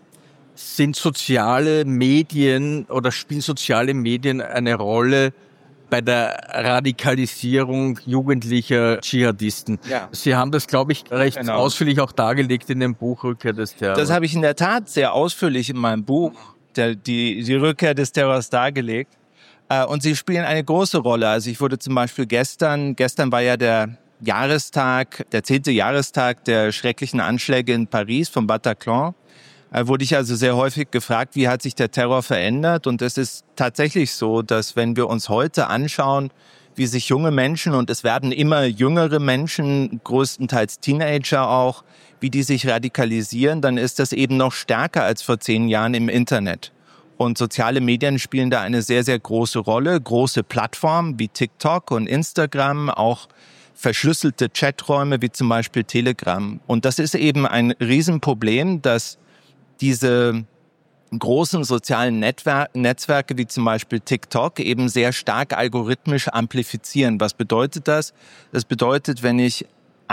Speaker 3: sind soziale Medien oder spielen soziale Medien eine Rolle bei der Radikalisierung jugendlicher Dschihadisten? Ja. Sie haben das, glaube ich, recht genau. ausführlich auch dargelegt in dem Buch Rückkehr des Terrors.
Speaker 5: Das habe ich in der Tat sehr ausführlich in meinem Buch, der, die, die Rückkehr des Terrors, dargelegt. Und sie spielen eine große Rolle. Also ich wurde zum Beispiel gestern, gestern war ja der Jahrestag, der zehnte Jahrestag der schrecklichen Anschläge in Paris vom Bataclan. Da wurde ich also sehr häufig gefragt, wie hat sich der Terror verändert? Und es ist tatsächlich so, dass wenn wir uns heute anschauen, wie sich junge Menschen, und es werden immer jüngere Menschen, größtenteils Teenager auch, wie die sich radikalisieren, dann ist das eben noch stärker als vor zehn Jahren im Internet. Und soziale Medien spielen da eine sehr, sehr große Rolle. Große Plattformen wie TikTok und Instagram, auch verschlüsselte Chaträume wie zum Beispiel Telegram. Und das ist eben ein Riesenproblem, dass diese großen sozialen Netwer- Netzwerke wie zum Beispiel TikTok eben sehr stark algorithmisch amplifizieren. Was bedeutet das? Das bedeutet, wenn ich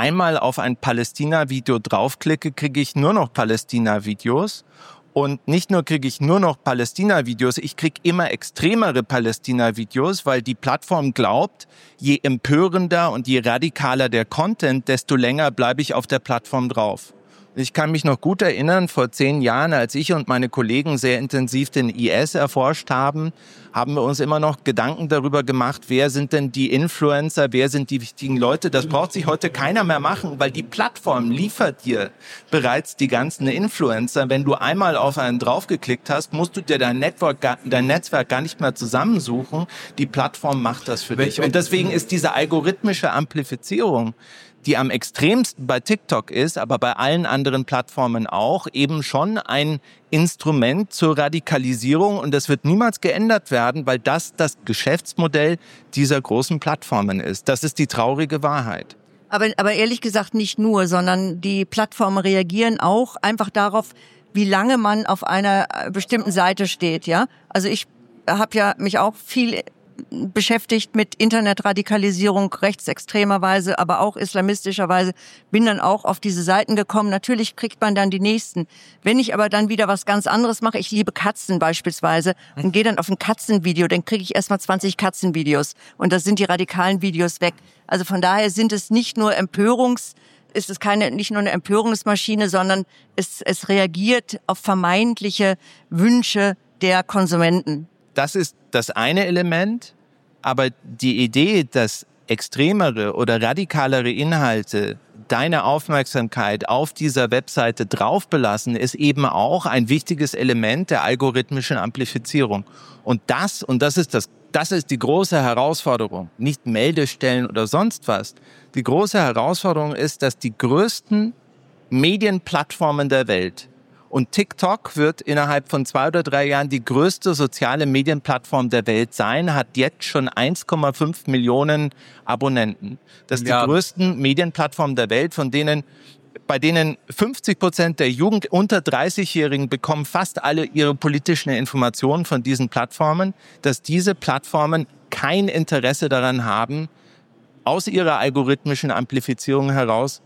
Speaker 5: einmal auf ein Palästina-Video draufklicke, kriege ich nur noch Palästina-Videos. Und nicht nur kriege ich nur noch Palästina-Videos, ich kriege immer extremere Palästina-Videos, weil die Plattform glaubt, je empörender und je radikaler der Content, desto länger bleibe ich auf der Plattform drauf. Ich kann mich noch gut erinnern, vor zehn Jahren, als ich und meine Kollegen sehr intensiv den I S erforscht haben, haben wir uns immer noch Gedanken darüber gemacht, wer sind denn die Influencer, wer sind die wichtigen Leute. Das braucht sich heute keiner mehr machen, weil die Plattform liefert dir bereits die ganzen Influencer. Wenn du einmal auf einen draufgeklickt hast, musst du dir dein Network, dein Netzwerk gar nicht mehr zusammensuchen. Die Plattform macht das für dich. Und deswegen ist diese algorithmische Amplifizierung, die am extremsten bei TikTok ist, aber bei allen anderen Plattformen auch, eben schon ein Instrument zur Radikalisierung. Und das wird niemals geändert werden, weil das das Geschäftsmodell dieser großen Plattformen ist. Das ist die traurige Wahrheit.
Speaker 4: Aber, aber ehrlich gesagt nicht nur, sondern die Plattformen reagieren auch einfach darauf, wie lange man auf einer bestimmten Seite steht. Ja, also ich habe ja mich auch viel beschäftigt mit Internetradikalisierung rechtsextremerweise, aber auch islamistischerweise, bin dann auch auf diese Seiten gekommen. Natürlich kriegt man dann die nächsten. Wenn ich aber dann wieder was ganz anderes mache, ich liebe Katzen beispielsweise und gehe dann auf ein Katzenvideo, dann kriege ich erstmal zwanzig Katzenvideos und da sind die radikalen Videos weg. Also von daher sind es nicht nur Empörungs, ist es keine, nicht nur eine Empörungsmaschine, sondern es, es reagiert auf vermeintliche Wünsche der Konsumenten.
Speaker 5: Das ist das eine Element, aber die Idee, dass extremere oder radikalere Inhalte deine Aufmerksamkeit auf dieser Webseite drauf belassen, ist eben auch ein wichtiges Element der algorithmischen Amplifizierung. Und das, und das ist das, das ist die große Herausforderung, nicht Meldestellen oder sonst was. Die große Herausforderung ist, dass die größten Medienplattformen der Welt, und TikTok wird innerhalb von zwei oder drei Jahren die größte soziale Medienplattform der Welt sein, hat jetzt schon eins Komma fünf Millionen Abonnenten. Das ist ja die größten Medienplattform der Welt, von denen, bei denen fünfzig Prozent der Jugend unter dreißigjährigen bekommen fast alle ihre politischen Informationen von diesen Plattformen, dass diese Plattformen kein Interesse daran haben, aus ihrer algorithmischen Amplifizierung heraus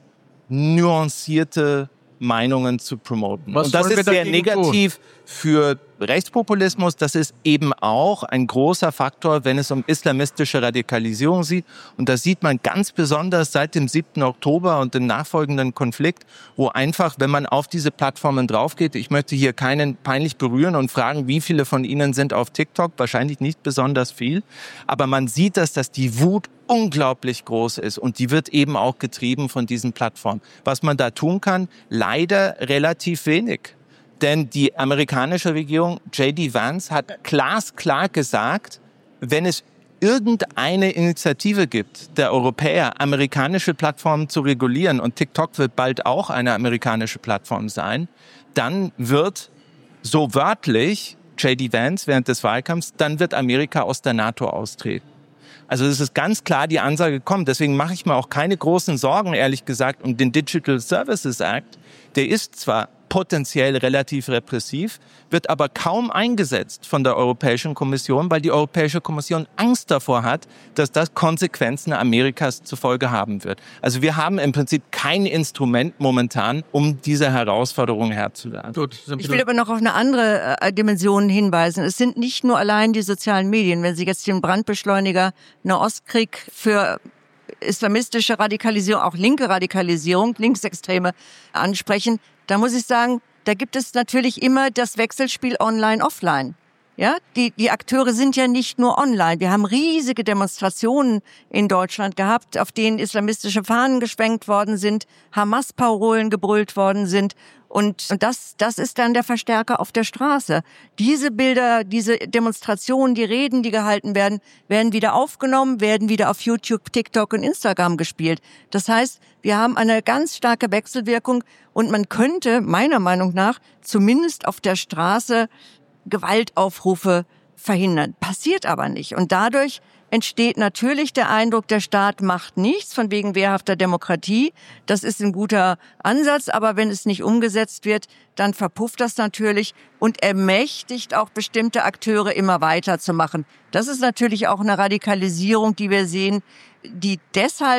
Speaker 5: nuancierte Meinungen zu promoten. Was und das ist sehr negativ tun? Für Rechtspopulismus. Das ist eben auch ein großer Faktor, wenn es um islamistische Radikalisierung geht. Und das sieht man ganz besonders seit dem siebten Oktober und dem nachfolgenden Konflikt, wo einfach, wenn man auf diese Plattformen draufgeht, ich möchte hier keinen peinlich berühren und fragen, wie viele von Ihnen sind auf TikTok? Wahrscheinlich nicht besonders viel. Aber man sieht, dass das die Wut unglaublich groß ist und die wird eben auch getrieben von diesen Plattformen. Was man da tun kann, leider relativ wenig. Denn die amerikanische Regierung, J D Vance, hat glasklar gesagt, wenn es irgendeine Initiative gibt, der Europäer, amerikanische Plattformen zu regulieren, und TikTok wird bald auch eine amerikanische Plattform sein, dann wird so wörtlich J D Vance während des Wahlkampfs, dann wird Amerika aus der NATO austreten. Also es ist ganz klar die Ansage gekommen. Deswegen mache ich mir auch keine großen Sorgen, ehrlich gesagt, um den Digital Services Act. Der ist zwar potenziell relativ repressiv, wird aber kaum eingesetzt von der Europäischen Kommission, weil die Europäische Kommission Angst davor hat, dass das Konsequenzen Amerikas zur Folge haben wird. Also wir haben im Prinzip kein Instrument momentan, um diese Herausforderung Herr zu werden.
Speaker 4: Ich will aber noch auf eine andere Dimension hinweisen. Es sind nicht nur allein die sozialen Medien. Wenn Sie jetzt den Brandbeschleuniger Nahostkrieg für islamistische Radikalisierung, auch linke Radikalisierung, Linksextreme ansprechen, da muss ich sagen, da gibt es natürlich immer das Wechselspiel online-offline. Ja, die, die Akteure sind ja nicht nur online. Wir haben riesige Demonstrationen in Deutschland gehabt, auf denen islamistische Fahnen geschwenkt worden sind, Hamas-Parolen gebrüllt worden sind. Und, und das, das ist dann der Verstärker auf der Straße. Diese Bilder, diese Demonstrationen, die Reden, die gehalten werden, werden wieder aufgenommen, werden wieder auf YouTube, TikTok und Instagram gespielt. Das heißt, wir haben eine ganz starke Wechselwirkung und man könnte, meiner Meinung nach, zumindest auf der Straße Gewaltaufrufe verhindern. Passiert aber nicht. Und dadurch entsteht natürlich der Eindruck, der Staat macht nichts, von wegen wehrhafter Demokratie. Das ist ein guter Ansatz, aber wenn es nicht umgesetzt wird, dann verpufft das natürlich und ermächtigt auch bestimmte Akteure immer weiter zu machen. Das ist natürlich auch eine Radikalisierung, die wir sehen, die deshalb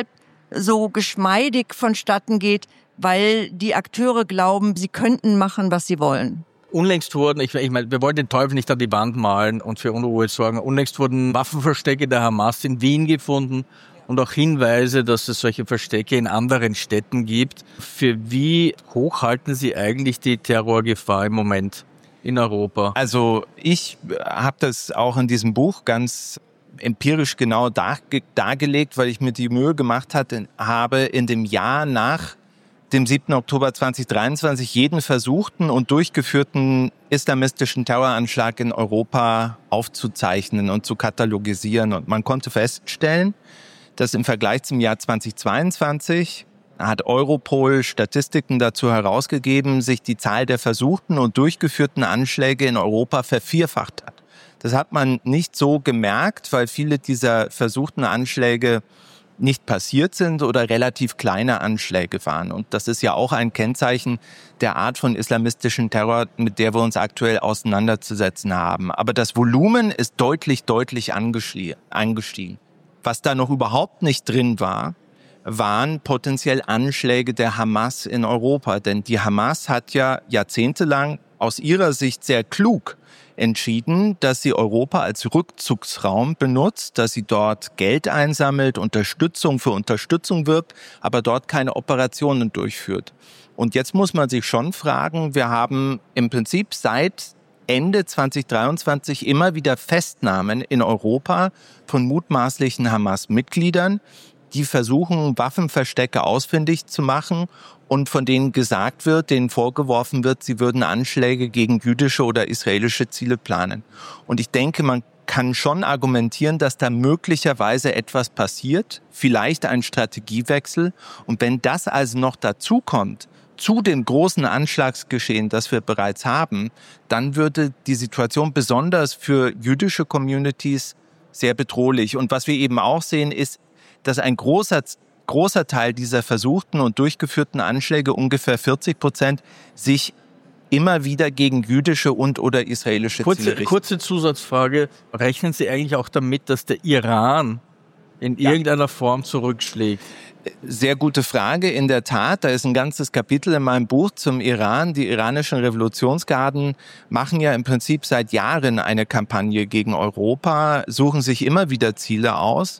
Speaker 4: so geschmeidig vonstatten geht, weil die Akteure glauben, sie könnten machen, was sie wollen.
Speaker 3: Unlängst wurden, ich, ich meine, wir wollen den Teufel nicht an die Wand malen und für Unruhe sorgen, unlängst wurden Waffenverstecke der Hamas in Wien gefunden und auch Hinweise, dass es solche Verstecke in anderen Städten gibt. Für wie hoch halten Sie eigentlich die Terrorgefahr im Moment in Europa?
Speaker 5: Also ich habe das auch in diesem Buch ganz empirisch genau darge- dargelegt, weil ich mir die Mühe gemacht hatte, habe in dem Jahr nach dem siebten Oktober zweitausenddreiundzwanzig jeden versuchten und durchgeführten islamistischen Terroranschlag in Europa aufzuzeichnen und zu katalogisieren. Und man konnte feststellen, dass im Vergleich zum Jahr zweitausendzweiundzwanzig hat Europol Statistiken dazu herausgegeben, sich die Zahl der versuchten und durchgeführten Anschläge in Europa vervierfacht hat. Das hat man nicht so gemerkt, weil viele dieser versuchten Anschläge nicht passiert sind oder relativ kleine Anschläge waren. Und das ist ja auch ein Kennzeichen der Art von islamistischem Terror, mit der wir uns aktuell auseinanderzusetzen haben. Aber das Volumen ist deutlich, deutlich angestiegen. Was da noch überhaupt nicht drin war, waren potenziell Anschläge der Hamas in Europa. Denn die Hamas hat ja jahrzehntelang aus ihrer Sicht sehr klug entschieden, dass sie Europa als Rückzugsraum benutzt, dass sie dort Geld einsammelt, Unterstützung für Unterstützung wirbt, aber dort keine Operationen durchführt. Und jetzt muss man sich schon fragen, wir haben im Prinzip seit Ende zweitausenddreiundzwanzig immer wieder Festnahmen in Europa von mutmaßlichen Hamas-Mitgliedern, die versuchen, Waffenverstecke ausfindig zu machen und von denen gesagt wird, denen vorgeworfen wird, sie würden Anschläge gegen jüdische oder israelische Ziele planen. Und ich denke, man kann schon argumentieren, dass da möglicherweise etwas passiert, vielleicht ein Strategiewechsel. Und wenn das also noch dazu kommt, zu dem großen Anschlagsgeschehen, das wir bereits haben, dann würde die Situation besonders für jüdische Communities sehr bedrohlich. Und was wir eben auch sehen, ist, dass ein großer, großer Teil dieser versuchten und durchgeführten Anschläge, ungefähr vierzig Prozent, sich immer wieder gegen jüdische und oder israelische
Speaker 3: kurze,
Speaker 5: Ziele richten.
Speaker 3: Kurze Zusatzfrage. Rechnen Sie eigentlich auch damit, dass der Iran in ja. irgendeiner Form zurückschlägt?
Speaker 5: Sehr gute Frage, in der Tat. Da ist ein ganzes Kapitel in meinem Buch zum Iran. Die iranischen Revolutionsgarden machen ja im Prinzip seit Jahren eine Kampagne gegen Europa, suchen sich immer wieder Ziele aus.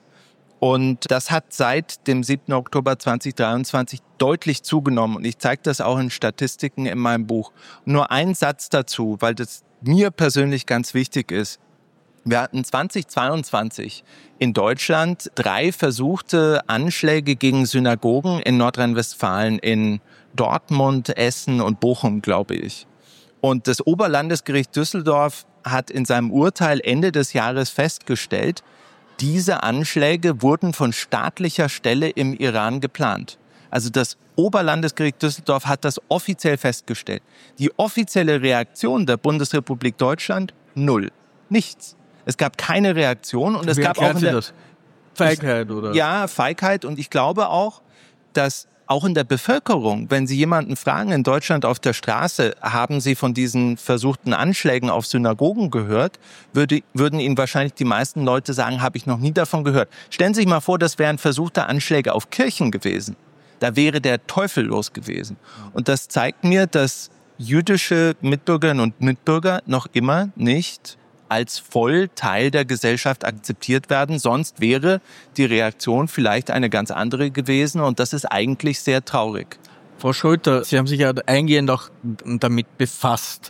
Speaker 5: Und das hat seit dem siebten Oktober zweitausenddreiundzwanzig deutlich zugenommen. Und ich zeige das auch in Statistiken in meinem Buch. Nur ein Satz dazu, weil das mir persönlich ganz wichtig ist. Wir hatten zweitausendzweiundzwanzig in Deutschland drei versuchte Anschläge gegen Synagogen in Nordrhein-Westfalen, in Dortmund, Essen und Bochum, glaube ich. Und das Oberlandesgericht Düsseldorf hat in seinem Urteil Ende des Jahres festgestellt, diese Anschläge wurden von staatlicher Stelle im Iran geplant. Also das Oberlandesgericht Düsseldorf hat das offiziell festgestellt. Die offizielle Reaktion der Bundesrepublik Deutschland, null. Nichts. Es gab keine Reaktion und es
Speaker 3: Wie
Speaker 5: gab auch in der,
Speaker 3: das? Feigheit, oder?
Speaker 5: Ja, Feigheit. Und ich glaube auch, dass auch in der Bevölkerung, wenn Sie jemanden fragen in Deutschland auf der Straße, haben Sie von diesen versuchten Anschlägen auf Synagogen gehört, würde, würden Ihnen wahrscheinlich die meisten Leute sagen, habe ich noch nie davon gehört. Stellen Sie sich mal vor, das wären versuchte Anschläge auf Kirchen gewesen. Da wäre der Teufel los gewesen. Und das zeigt mir, dass jüdische Mitbürgerinnen und Mitbürger noch immer nicht als voll Teil der Gesellschaft akzeptiert werden. Sonst wäre die Reaktion vielleicht eine ganz andere gewesen und das ist eigentlich sehr traurig.
Speaker 3: Frau Schröter, Sie haben sich ja eingehend auch damit befasst.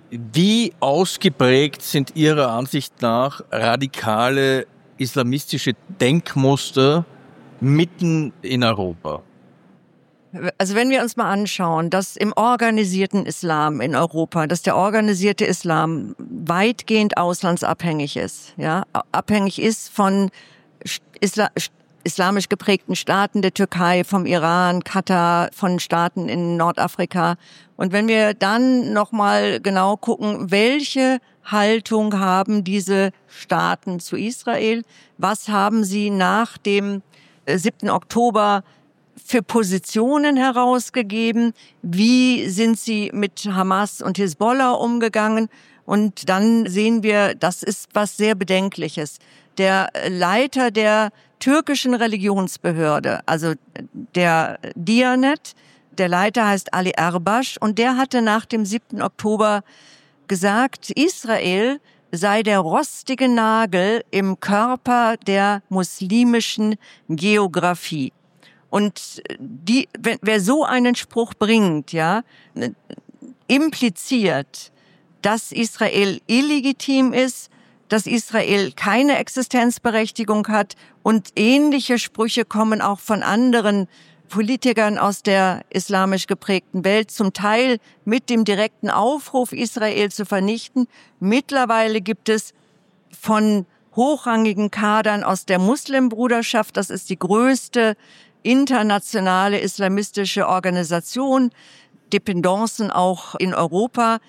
Speaker 3: Wie ausgeprägt sind Ihrer Ansicht nach radikale islamistische Denkmuster mitten in Europa?
Speaker 4: Also wenn wir uns mal anschauen, dass im organisierten Islam in Europa, dass der organisierte Islam weitgehend auslandsabhängig ist, ja, abhängig ist von Isla- islamisch geprägten Staaten der Türkei, vom Iran, Katar, von Staaten in Nordafrika. Und wenn wir dann nochmal genau gucken, welche Haltung haben diese Staaten zu Israel, was haben sie nach dem siebten Oktober für Positionen herausgegeben, wie sind sie mit Hamas und Hisbollah umgegangen Und dann sehen wir, das ist was sehr Bedenkliches. Der Leiter der türkischen Religionsbehörde, also der Diyanet, der Leiter heißt Ali Erbaş und der hatte nach dem siebten Oktober gesagt, Israel sei der rostige Nagel im Körper der muslimischen Geografie. Und die, wenn, wer so einen Spruch bringt, ja, impliziert, dass Israel illegitim ist, dass Israel keine Existenzberechtigung hat und ähnliche Sprüche kommen auch von anderen Politikern aus der islamisch geprägten Welt, zum Teil mit dem direkten Aufruf, Israel zu vernichten. Mittlerweile gibt es von hochrangigen Kadern aus der Muslimbruderschaft, das ist die größte internationale islamistische Organisation, Dependancen auch in Europa.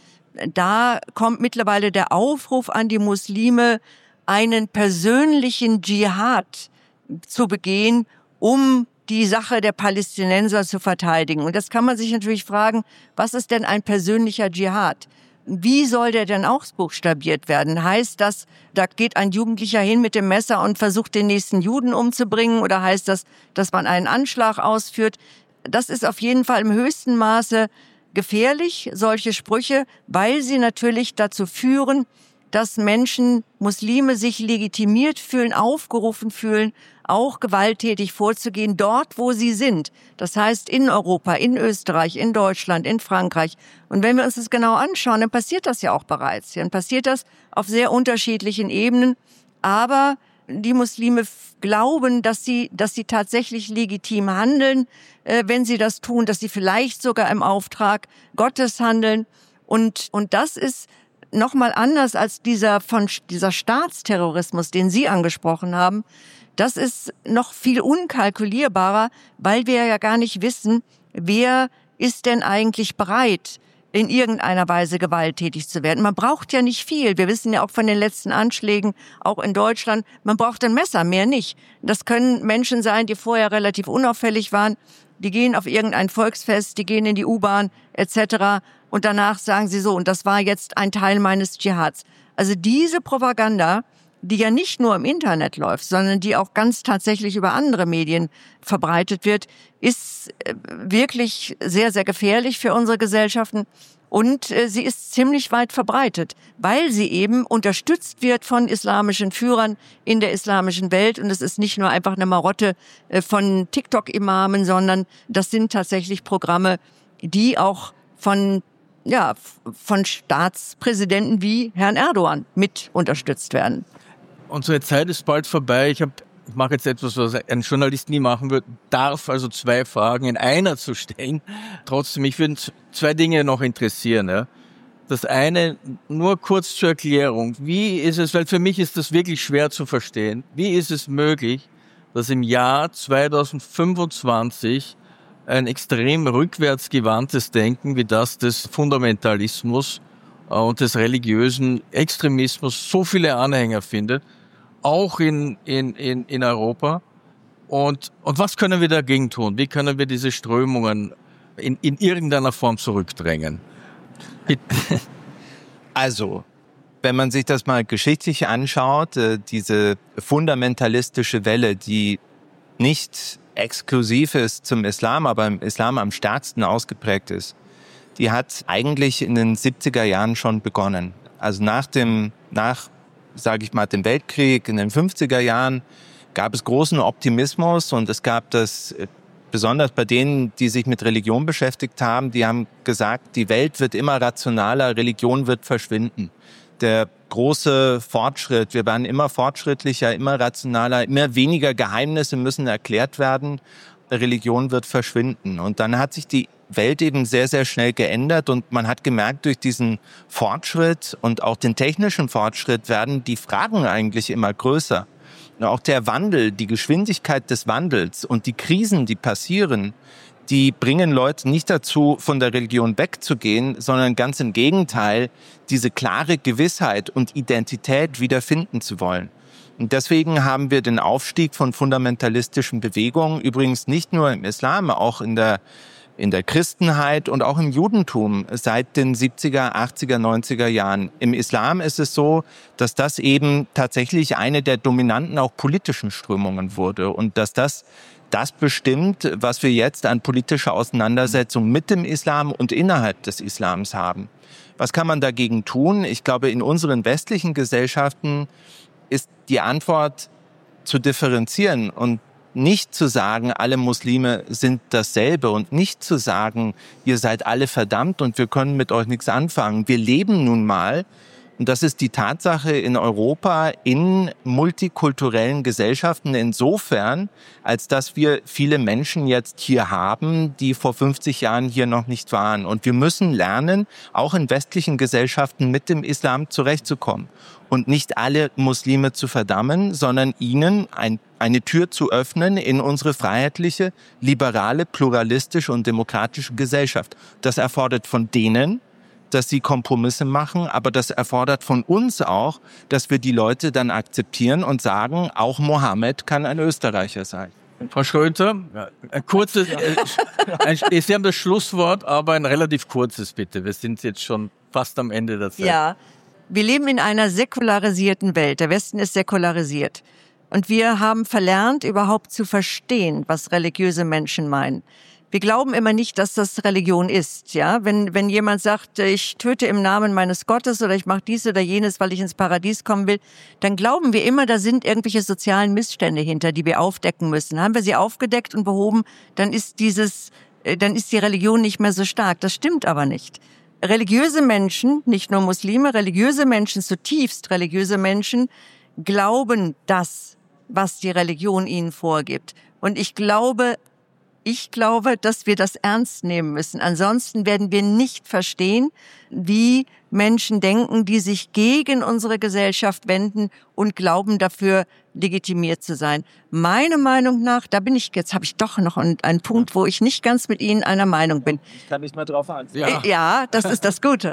Speaker 4: Da kommt mittlerweile der Aufruf an die Muslime, einen persönlichen Dschihad zu begehen, um die Sache der Palästinenser zu verteidigen. Und das kann man sich natürlich fragen, was ist denn ein persönlicher Dschihad? Wie soll der denn ausbuchstabiert werden? Heißt das, da geht ein Jugendlicher hin mit dem Messer und versucht, den nächsten Juden umzubringen? Oder heißt das, dass man einen Anschlag ausführt? Das ist auf jeden Fall im höchsten Maße gefährlich, solche Sprüche, weil sie natürlich dazu führen, dass Menschen, Muslime sich legitimiert fühlen, aufgerufen fühlen, auch gewalttätig vorzugehen, dort, wo sie sind. Das heißt in Europa, in Österreich, in Deutschland, in Frankreich. Und wenn wir uns das genau anschauen, dann passiert das ja auch bereits. Dann passiert das auf sehr unterschiedlichen Ebenen. Aber die Muslime glauben, dass sie, dass sie tatsächlich legitim handeln, äh, wenn sie das tun, dass sie vielleicht sogar im Auftrag Gottes handeln. Und, und das ist nochmal anders als dieser von dieser Staatsterrorismus, den Sie angesprochen haben. Das ist noch viel unkalkulierbarer, weil wir ja gar nicht wissen, wer ist denn eigentlich bereit, in irgendeiner Weise gewalttätig zu werden. Man braucht ja nicht viel. Wir wissen ja auch von den letzten Anschlägen, auch in Deutschland, man braucht ein Messer, mehr nicht. Das können Menschen sein, die vorher relativ unauffällig waren. Die gehen auf irgendein Volksfest, die gehen in die U-Bahn et cetera. Und danach sagen sie so, und das war jetzt ein Teil meines Dschihads. Also diese Propaganda, die ja nicht nur im Internet läuft, sondern die auch ganz tatsächlich über andere Medien verbreitet wird, ist wirklich sehr, sehr gefährlich für unsere Gesellschaften. Und äh, sie ist ziemlich weit verbreitet, weil sie eben unterstützt wird von islamischen Führern in der islamischen Welt. Und es ist nicht nur einfach eine Marotte äh, von TikTok-Imamen, sondern das sind tatsächlich Programme, die auch von ja von Staatspräsidenten wie Herrn Erdogan mit unterstützt werden.
Speaker 3: Unsere Zeit ist bald vorbei. Ich habe Ich mache jetzt etwas, was ein Journalist nie machen würde, darf also zwei Fragen in einer zu stellen. Trotzdem, mich würden zwei Dinge noch interessieren. Ja. Das eine, nur kurz zur Erklärung. Wie ist es, weil für mich ist das wirklich schwer zu verstehen, wie ist es möglich, dass im Jahr zweitausendfünfundzwanzig ein extrem rückwärtsgewandtes Denken wie das des Fundamentalismus und des religiösen Extremismus so viele Anhänger findet, auch in, in, in, in Europa. Und, und was können wir dagegen tun? Wie können wir diese Strömungen in, in irgendeiner Form zurückdrängen?
Speaker 5: Also, wenn man sich das mal geschichtlich anschaut, diese fundamentalistische Welle, die nicht exklusiv ist zum Islam, aber im Islam am stärksten ausgeprägt ist, die hat eigentlich in den siebziger Jahren schon begonnen. Also nach dem, nach sage ich mal, dem Weltkrieg in den fünfziger Jahren gab es großen Optimismus und es gab das, besonders bei denen, die sich mit Religion beschäftigt haben, die haben gesagt, die Welt wird immer rationaler, Religion wird verschwinden. Der große Fortschritt, wir werden immer fortschrittlicher, immer rationaler, immer weniger Geheimnisse müssen erklärt werden, Religion wird verschwinden. Und dann hat sich die Welt eben sehr, sehr schnell geändert und man hat gemerkt, durch diesen Fortschritt und auch den technischen Fortschritt werden die Fragen eigentlich immer größer. Und auch der Wandel, die Geschwindigkeit des Wandels und die Krisen, die passieren, die bringen Leute nicht dazu, von der Religion wegzugehen, sondern ganz im Gegenteil, diese klare Gewissheit und Identität wiederfinden zu wollen. Und deswegen haben wir den Aufstieg von fundamentalistischen Bewegungen, übrigens nicht nur im Islam, auch in der in der Christenheit und auch im Judentum seit den siebziger, achtziger, neunziger Jahren. Im Islam ist es so, dass das eben tatsächlich eine der dominanten auch politischen Strömungen wurde und dass das das bestimmt, was wir jetzt an politischer Auseinandersetzung mit dem Islam und innerhalb des Islams haben. Was kann man dagegen tun? Ich glaube, in unseren westlichen Gesellschaften ist die Antwort zu differenzieren und nicht zu sagen, alle Muslime sind dasselbe und nicht zu sagen, ihr seid alle verdammt und wir können mit euch nichts anfangen. Wir leben nun mal, und das ist die Tatsache in Europa, in multikulturellen Gesellschaften insofern, als dass wir viele Menschen jetzt hier haben, die vor fünfzig Jahren hier noch nicht waren. Und wir müssen lernen, auch in westlichen Gesellschaften mit dem Islam zurechtzukommen. Und nicht alle Muslime zu verdammen, sondern ihnen ein, eine Tür zu öffnen in unsere freiheitliche, liberale, pluralistische und demokratische Gesellschaft. Das erfordert von denen, dass sie Kompromisse machen, aber das erfordert von uns auch, dass wir die Leute dann akzeptieren und sagen, auch Mohammed kann ein Österreicher sein.
Speaker 3: Frau Schröter, ein kurzes, äh, ein, Sie haben das Schlusswort, aber ein relativ kurzes bitte. Wir sind jetzt schon fast am Ende der Zeit.
Speaker 4: Ja, wir leben in einer säkularisierten Welt. Der Westen ist säkularisiert. Und wir haben verlernt, überhaupt zu verstehen, was religiöse Menschen meinen. Wir glauben immer nicht, dass das Religion ist. Ja, wenn wenn jemand sagt, ich töte im Namen meines Gottes oder ich mache dies oder jenes, weil ich ins Paradies kommen will, dann glauben wir immer, da sind irgendwelche sozialen Missstände hinter, die wir aufdecken müssen. Haben wir sie aufgedeckt und behoben, dann ist dieses, dann ist die Religion nicht mehr so stark. Das stimmt aber nicht. Religiöse Menschen, nicht nur Muslime, religiöse Menschen, zutiefst religiöse Menschen, glauben das, was die Religion ihnen vorgibt. Und ich glaube, Ich glaube, dass wir das ernst nehmen müssen. Ansonsten werden wir nicht verstehen, wie Menschen denken, die sich gegen unsere Gesellschaft wenden und glauben, dafür legitimiert zu sein. Meiner Meinung nach, da bin ich, jetzt habe ich doch noch einen, einen Punkt, wo ich nicht ganz mit Ihnen einer Meinung bin.
Speaker 5: Ich kann nicht mal drauf antworten.
Speaker 3: Ja.
Speaker 4: Ja, das ist das Gute.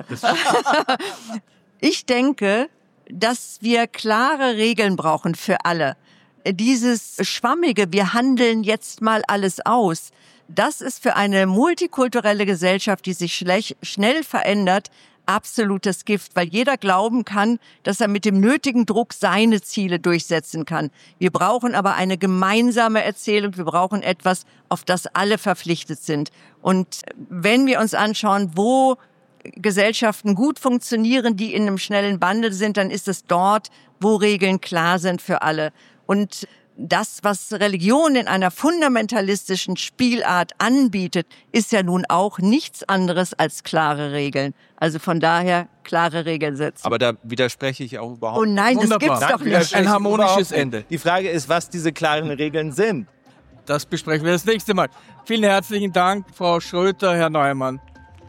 Speaker 4: Ich denke, dass wir klare Regeln brauchen für alle. Dieses schwammige, wir handeln jetzt mal alles aus, das ist für eine multikulturelle Gesellschaft, die sich schnell verändert, absolutes Gift, weil jeder glauben kann, dass er mit dem nötigen Druck seine Ziele durchsetzen kann. Wir brauchen aber eine gemeinsame Erzählung, wir brauchen etwas, auf das alle verpflichtet sind. Und wenn wir uns anschauen, wo Gesellschaften gut funktionieren, die in einem schnellen Wandel sind, dann ist es dort, wo Regeln klar sind für alle. Und das, was Religion in einer fundamentalistischen Spielart anbietet, ist ja nun auch nichts anderes als klare Regeln. Also von daher klare Regeln setzen.
Speaker 5: Aber da widerspreche ich auch überhaupt.
Speaker 4: Oh nein, das
Speaker 3: Wunderbar.
Speaker 4: gibt's doch
Speaker 5: Nein,
Speaker 4: nicht.
Speaker 3: Ein harmonisches Ende.
Speaker 5: Die Frage ist, was diese klaren Regeln sind.
Speaker 3: Das besprechen wir das nächste Mal. Vielen herzlichen Dank, Frau Schröter, Herr Neumann.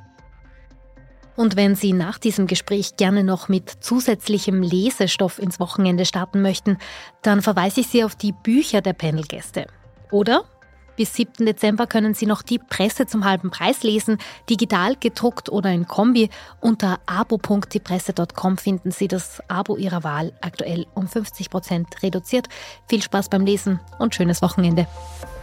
Speaker 2: Und wenn Sie nach diesem Gespräch gerne noch mit zusätzlichem Lesestoff ins Wochenende starten möchten, dann verweise ich Sie auf die Bücher der Panelgäste. Oder bis siebten Dezember können Sie noch die Presse zum halben Preis lesen, digital, gedruckt oder in Kombi. Unter abo punkt die presse punkt com finden Sie das Abo Ihrer Wahl aktuell um fünfzig Prozent reduziert. Viel Spaß beim Lesen und schönes Wochenende.